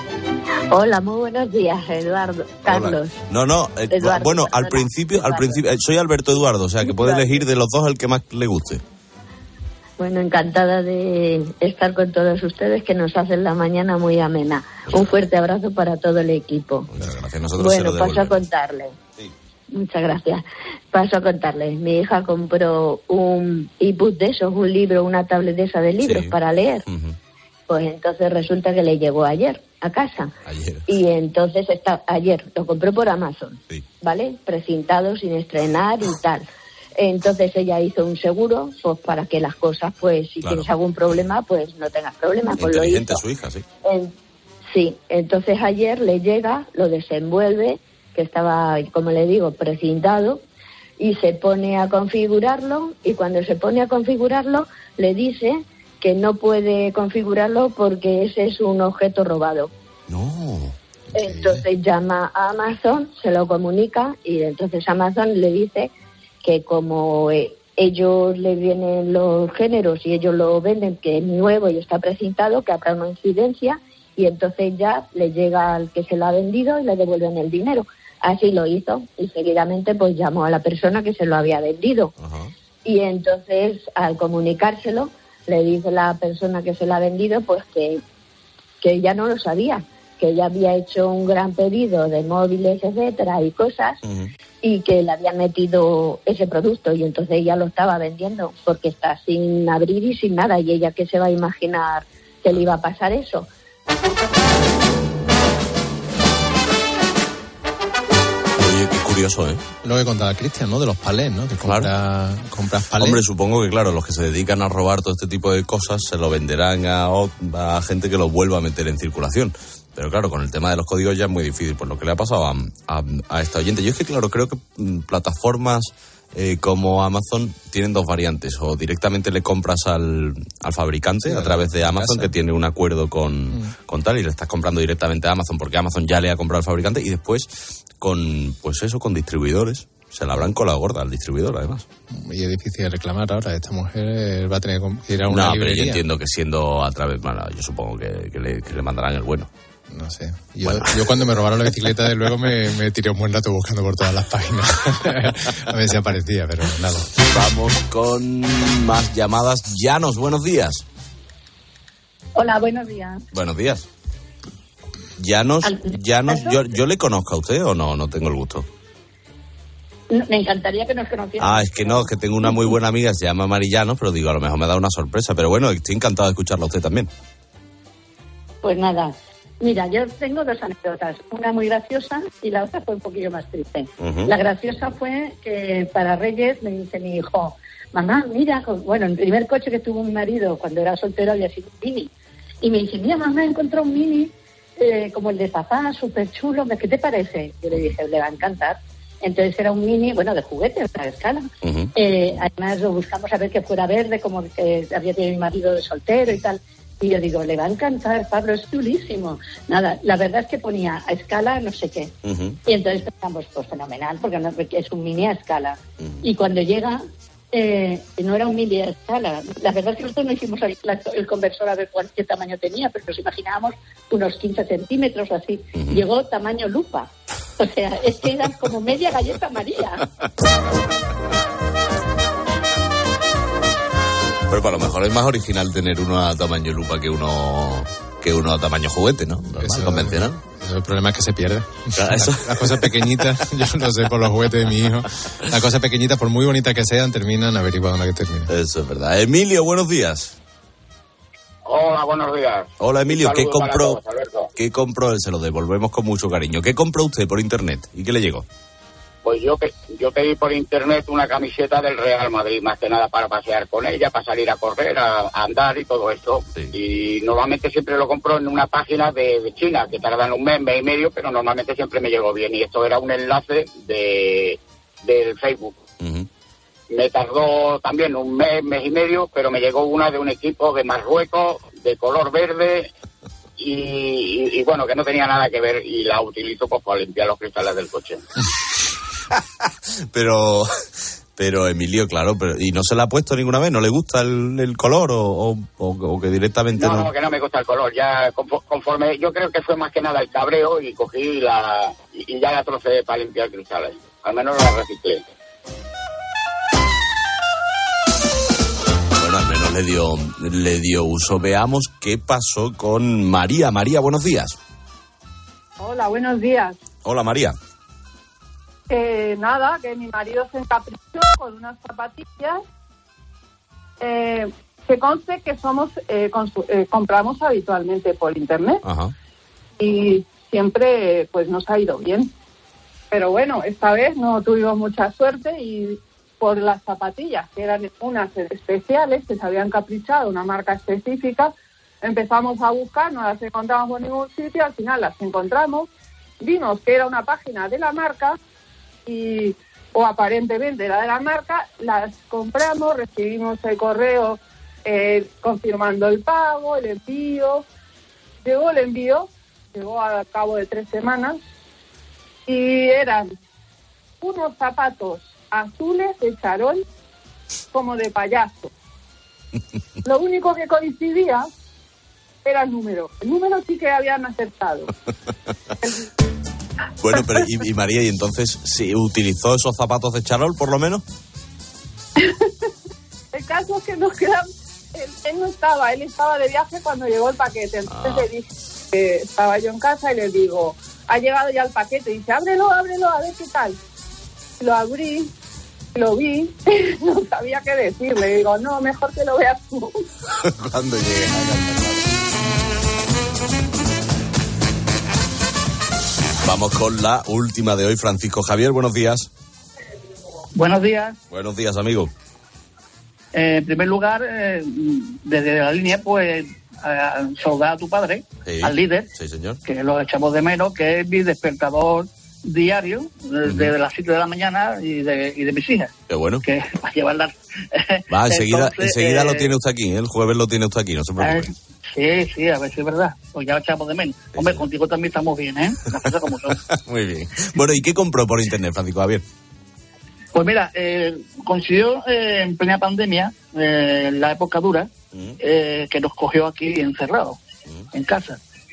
Hola, muy buenos días, Eduardo. Carlos. Hola. No, no, eh, Eduardo, bueno, perdona, al principio, Eduardo. al principio, eh, soy Alberto Eduardo, o sea que puede elegir de los dos el que más le guste. Bueno, encantada de estar con todos ustedes que nos hacen la mañana muy amena. Un fuerte abrazo para todo el equipo. Muchas gracias. Nosotros bueno, se lo paso a contarles. Sí. Muchas gracias. Paso a contarles. Mi hija compró un ebook de esos, un libro, una tablet de esa de libros sí. para leer. Uh-huh. Pues entonces resulta que le llegó ayer a casa. Ayer. Y entonces está ayer lo compró por Amazon, sí. ¿vale? Precintado, sin estrenar y tal. Entonces ella hizo un seguro, pues para que las cosas, pues si claro. tienes algún problema, pues no tengas problemas. Pues inteligente lo hizo. Su hija, sí. En, sí, entonces ayer le llega, lo desenvuelve, que estaba, como le digo, precintado, y se pone a configurarlo, y cuando se pone a configurarlo, le dice que no puede configurarlo porque ese es un objeto robado. No. Entonces llama a Amazon, se lo comunica y entonces Amazon le dice que como eh, ellos le vienen los géneros y ellos lo venden, que es nuevo y está precintado, que habrá una incidencia y entonces ya le llega al que se lo ha vendido y le devuelven el dinero. Así lo hizo y seguidamente pues llamó a la persona que se lo había vendido. Uh-huh. Y entonces al comunicárselo le dice la persona que se la ha vendido pues que, que ella no lo sabía, que ella había hecho un gran pedido de móviles, etcétera, y cosas, uh-huh. y que le habían metido ese producto y entonces ella lo estaba vendiendo porque está sin abrir y sin nada y ella que se va a imaginar que le iba a pasar eso. Oye, qué curioso, ¿eh? Lo que contaba Cristian, ¿no? De los palés, ¿no? Que compra, claro. compras palés. Hombre, supongo que, claro, los que se dedican a robar todo este tipo de cosas se lo venderán a, a gente que los vuelva a meter en circulación. Pero claro, con el tema de los códigos ya es muy difícil, por lo que le ha pasado a, a, a esta oyente. Yo es que, claro, creo que m, plataformas eh, como Amazon tienen dos variantes. O directamente le compras al, al fabricante sí, a través de Amazon, casa. que tiene un acuerdo con, mm. con tal, y le estás comprando directamente a Amazon porque Amazon ya le ha comprado al fabricante, y después con, pues eso, con distribuidores. Se la habrán colado gorda al distribuidor, además. Y es difícil de reclamar ahora. Esta mujer va a tener que ir a una no, librería. No, pero yo entiendo que siendo a través... Bueno, yo supongo que, que, le, que le mandarán el bueno. No sé. Yo, bueno. yo cuando me robaron la bicicleta, de luego me, me tiré un buen rato buscando por todas las páginas. A ver si aparecía, pero nada. Vamos con más llamadas. Llanos, buenos días. Hola, buenos días. Buenos días. Llanos, Llanos, yo, yo le conozco a usted o no, no tengo el gusto. Me encantaría que nos conocieran. Ah, es que no, es que tengo una muy buena amiga, se llama Mari Llanos, pero digo, a lo mejor me da una sorpresa. Pero bueno, estoy encantado de escucharla a usted también. Pues nada, mira, yo tengo dos anécdotas, una muy graciosa y la otra fue un poquillo más triste. Uh-huh. La graciosa fue que para Reyes me dice mi hijo, mamá, mira, bueno, el primer coche que tuvo mi marido cuando era soltero había sido un Mini. Y me dice, mira, mamá, he encontrado un Mini eh, como el de papá, súper chulo, ¿qué te parece? Yo le dije, le va a encantar. Entonces era un Mini, bueno, de juguete, de escala. Uh-huh. Eh, además lo buscamos a ver que fuera verde, como que había tenido mi marido de soltero y tal. Y yo digo, le va a encantar, Pablo, es chulísimo. Nada, la verdad es que ponía a escala no sé qué. Uh-huh. Y entonces pensamos, pues fenomenal, porque no, es un Mini a escala. Uh-huh. Y cuando llega, eh, no era un Mini a escala. La verdad es que nosotros no hicimos el, el conversor a ver cuál, qué tamaño tenía, pero nos imaginábamos unos quince centímetros o así. Uh-huh. Llegó tamaño lupa. O sea, es que eran como media galleta María. Pero para lo mejor es más original tener uno a tamaño lupa que uno que uno a tamaño juguete, ¿no? Normal, eso, convencional. Eso, el problema es que se pierde. Claro, eso. Las, las cosas pequeñitas, yo lo sé por los juguetes de mi hijo, las cosas pequeñitas, por muy bonitas que sean, terminan averiguando que terminan. Eso es verdad. Emilio, buenos días. Hola, buenos días. Hola, Emilio, ¿qué compró? Todos, ¿Qué compró? Se lo devolvemos con mucho cariño. ¿Qué compró usted por internet y qué le llegó? Pues yo, yo pedí por internet una camiseta del Real Madrid, más que nada para pasear con ella, para salir a correr, a, a andar y todo esto. Sí. Y normalmente siempre lo compro en una página de, de China, que tardan un mes, mes y medio, pero normalmente siempre me llegó bien. Y esto era un enlace de del Facebook. Uh-huh. Me tardó también un mes, mes y medio, pero me llegó una de un equipo de Marruecos, de color verde, y, y, y bueno, que no tenía nada que ver, y la utilizo pues para limpiar los cristales del coche. pero pero Emilio, claro, pero ¿y no se la ha puesto ninguna vez? ¿No le gusta el, el color o, o, o que directamente no, no? No, que no me gusta el color. Ya conforme, yo creo que fue más que nada el cabreo y cogí la y, y ya la trocé para limpiar cristales. Al menos la reciclé. Bueno, al menos le dio le dio uso. Veamos qué pasó con María. María, buenos días. Hola, buenos días. Hola, María. Eh, nada, que mi marido se encaprichó con unas zapatillas. Eh, que conste que somos eh, consu- eh, compramos habitualmente por internet. Ajá. Y siempre pues nos ha ido bien. Pero bueno, esta vez no tuvimos mucha suerte y por las zapatillas, que eran unas especiales, que se habían caprichado, una marca específica, empezamos a buscar, no las encontramos por ningún sitio, al final las encontramos, vimos que era una página de la marca, y o aparentemente era de la marca, las compramos, recibimos el correo eh, confirmando el pago, el envío, llegó el envío, llegó al cabo de tres semanas, y eran unos zapatos azules de charol como de payaso. Lo único que coincidía era el número. El número sí que habían acertado. El... Bueno, pero y, y María, ¿y entonces sí utilizó esos zapatos de charol por lo menos? El caso es que nos quedamos... Él, él no estaba, él estaba de viaje cuando llegó el paquete. Entonces ah. le dije, eh, estaba yo en casa y le digo, ha llegado ya el paquete. Y dice, ábrelo, ábrelo, a ver qué tal. Lo abrí, lo vi, no sabía qué decir. Le digo, no, mejor que lo veas tú. Cuando llegue. Vamos con la última de hoy, Francisco Javier, buenos días. Buenos días. Buenos días, amigo. Eh, en primer lugar, eh, desde la línea, pues, eh, saludar a tu padre, sí, al líder, sí, señor, que lo echamos de menos, que es mi despertador diario, desde uh-huh. las siete de la mañana y de, y de mis hijas. Qué bueno. Que para llevarla. Va, enseguida, Entonces, enseguida eh, lo tiene usted aquí, ¿eh? El jueves lo tiene usted aquí, no se preocupe. Eh, sí, sí, a ver si es verdad. Pues ya lo echamos de menos. Sí, Hombre, sí. Contigo también estamos bien, ¿eh? Las cosas como son. Muy bien. Bueno, ¿y qué compró por internet, Francisco Javier? Pues mira, eh, coincidió eh, en plena pandemia, eh, la época dura, uh-huh. eh, que nos cogió aquí encerrados, uh-huh. en casa.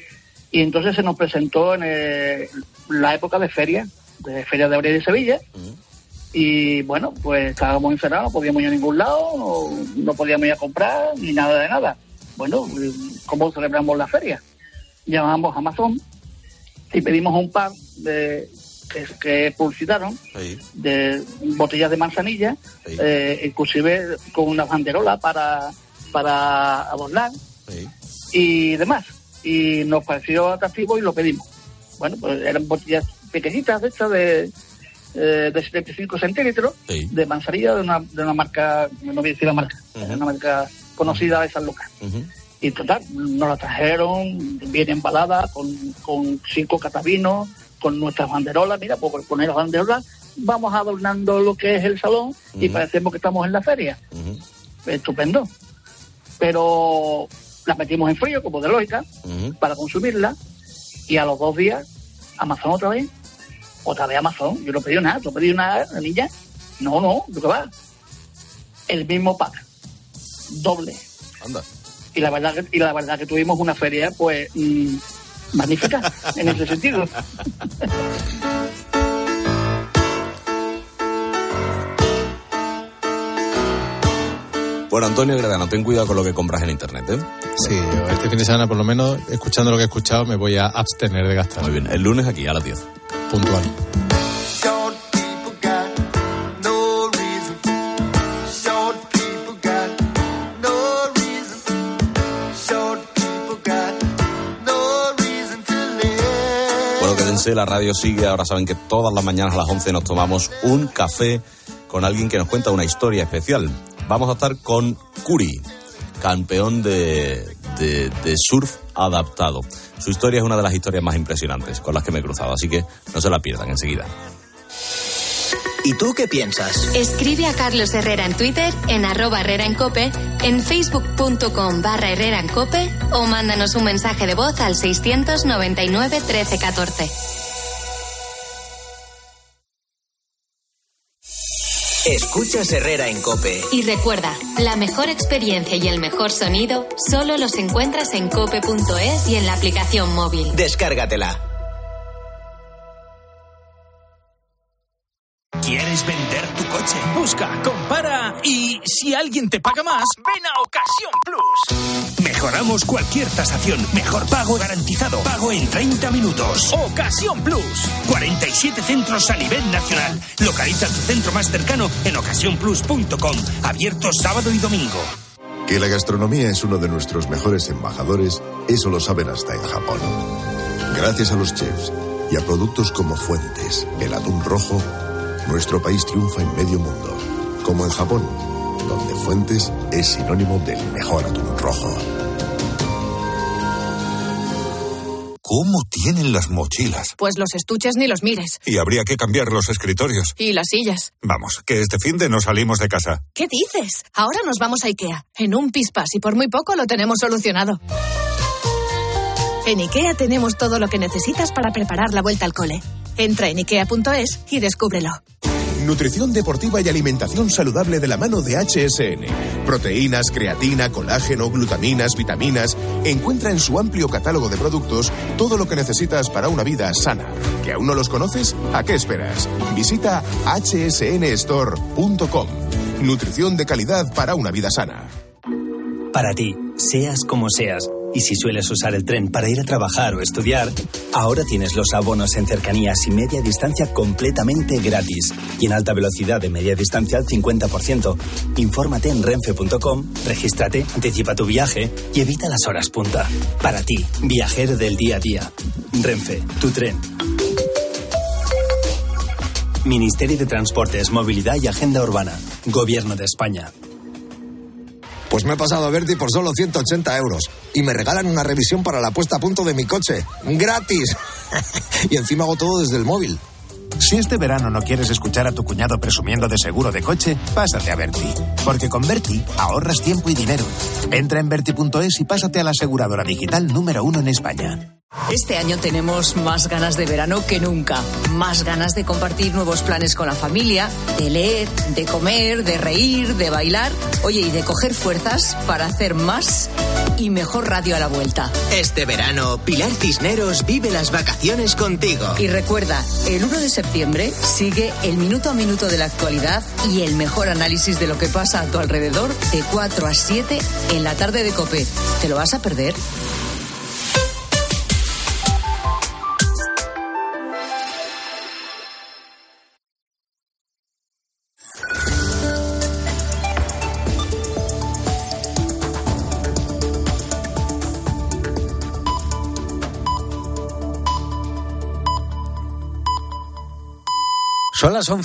Y entonces se nos presentó en eh, la época de feria, de Feria de Abril de Sevilla. Uh-huh. Y bueno, pues estábamos encerrados, no podíamos ir a ningún lado, no, no podíamos ir a comprar, ni nada de nada. Bueno, ¿cómo celebramos la feria? Llamamos a Amazon y pedimos un par de que, que publicitaron sí. de botellas de manzanilla, sí. eh, inclusive con una banderola para, para adornar sí. y demás. Y nos pareció atractivo y lo pedimos. Bueno, pues eran botellas pequeñitas de estas de, eh, de setenta y cinco centímetros sí. de manzanilla de una, de una marca, no voy a decir la marca, uh-huh. una marca conocida de San Lucas. Uh-huh. Y total, nos la trajeron bien embalada, con, con cinco catavinos, con nuestras banderolas. Mira, pues por poner las banderolas vamos adornando lo que es el salón uh-huh. y parecemos que estamos en la feria. Uh-huh. Estupendo. Pero las metimos en frío, como de lógica, uh-huh. para consumirla, y a los dos días, Amazon otra vez, otra vez Amazon. Yo no pedí nada, no pedí nada, la niña. No, no, ¿lo que va? El mismo pack, doble. Anda. Y la verdad que, y la verdad que tuvimos una feria, pues, mmm, magnífica, en ese sentido. Bueno, Antonio Gredano, ten cuidado con lo que compras en internet, ¿eh? Sí, yo este fin de semana, por lo menos, escuchando lo que he escuchado, me voy a abstener de gastar. Muy bien, el lunes aquí, a las diez. Puntual. La radio sigue, ahora saben que todas las mañanas a las once nos tomamos un café con alguien que nos cuenta una historia especial. Vamos a estar con Curi, campeón de, de, de surf adaptado. Su historia es una de las historias más impresionantes con las que me he cruzado, así que no se la pierdan enseguida. ¿Y tú qué piensas? Escribe a Carlos Herrera en Twitter, en arroba Herrera en Cope, en facebook.com barra Herrera en Cope o mándanos un mensaje de voz al seiscientos noventa y nueve trece catorce. Escuchas Herrera en Cope. Y recuerda, la mejor experiencia y el mejor sonido solo los encuentras en cope punto es y en la aplicación móvil. Descárgatela. ¿Quieres vender tu coche? Busca, compara y si alguien te paga más, ven a Ocasión Plus. Mejoramos cualquier tasación. Mejor pago garantizado. Pago en treinta minutos. Ocasión Plus. cuarenta y siete centros a nivel nacional. Localiza tu centro más cercano en ocasión plus punto com. Abierto sábado y domingo. Que la gastronomía es uno de nuestros mejores embajadores, eso lo saben hasta en Japón. Gracias a los chefs y a productos como Fuentes, el atún rojo, nuestro país triunfa en medio mundo, como en Japón, donde Fuentes es sinónimo del mejor atún rojo. ¿Cómo tienen las mochilas? Pues los estuches ni los mires. Y habría que cambiar los escritorios. Y las sillas. Vamos, que este finde no salimos de casa. ¿Qué dices? Ahora nos vamos a IKEA, en un pispás, y por muy poco lo tenemos solucionado. En IKEA tenemos todo lo que necesitas para preparar la vuelta al cole. Entra en ikea punto es y descúbrelo. Nutrición deportiva y alimentación saludable de la mano de H S N. Proteínas, creatina, colágeno, glutaminas, vitaminas. Encuentra en su amplio catálogo de productos todo lo que necesitas para una vida sana. ¿Que aún no los conoces? ¿A qué esperas? Visita hache ese ene store punto com. Nutrición de calidad para una vida sana. Para ti, seas como seas. Y si sueles usar el tren para ir a trabajar o estudiar, ahora tienes los abonos en cercanías y media distancia completamente gratis. Y en alta velocidad de media distancia al cincuenta por ciento. Infórmate en renfe punto com, regístrate, anticipa tu viaje y evita las horas punta. Para ti, viajero del día a día. Renfe, tu tren. Ministerio de Transportes, Movilidad y Agenda Urbana. Gobierno de España. Pues me he pasado a Verti por solo ciento ochenta euros. Y me regalan una revisión para la puesta a punto de mi coche. ¡Gratis! Y encima hago todo desde el móvil. Si este verano no quieres escuchar a tu cuñado presumiendo de seguro de coche, pásate a Verti. Porque con Verti ahorras tiempo y dinero. Entra en verti punto es y pásate a la aseguradora digital número uno en España. Este año tenemos más ganas de verano que nunca. Más ganas de compartir nuevos planes con la familia, de leer, de comer, de reír, de bailar. Oye, y de coger fuerzas para hacer más y mejor radio a la vuelta. Este verano, Pilar Cisneros vive las vacaciones contigo. Y recuerda, el uno de septiembre sigue el minuto a minuto de la actualidad y el mejor análisis de lo que pasa a tu alrededor de cuatro a siete en la tarde de COPE. ¿Te lo vas a perder? Son las once.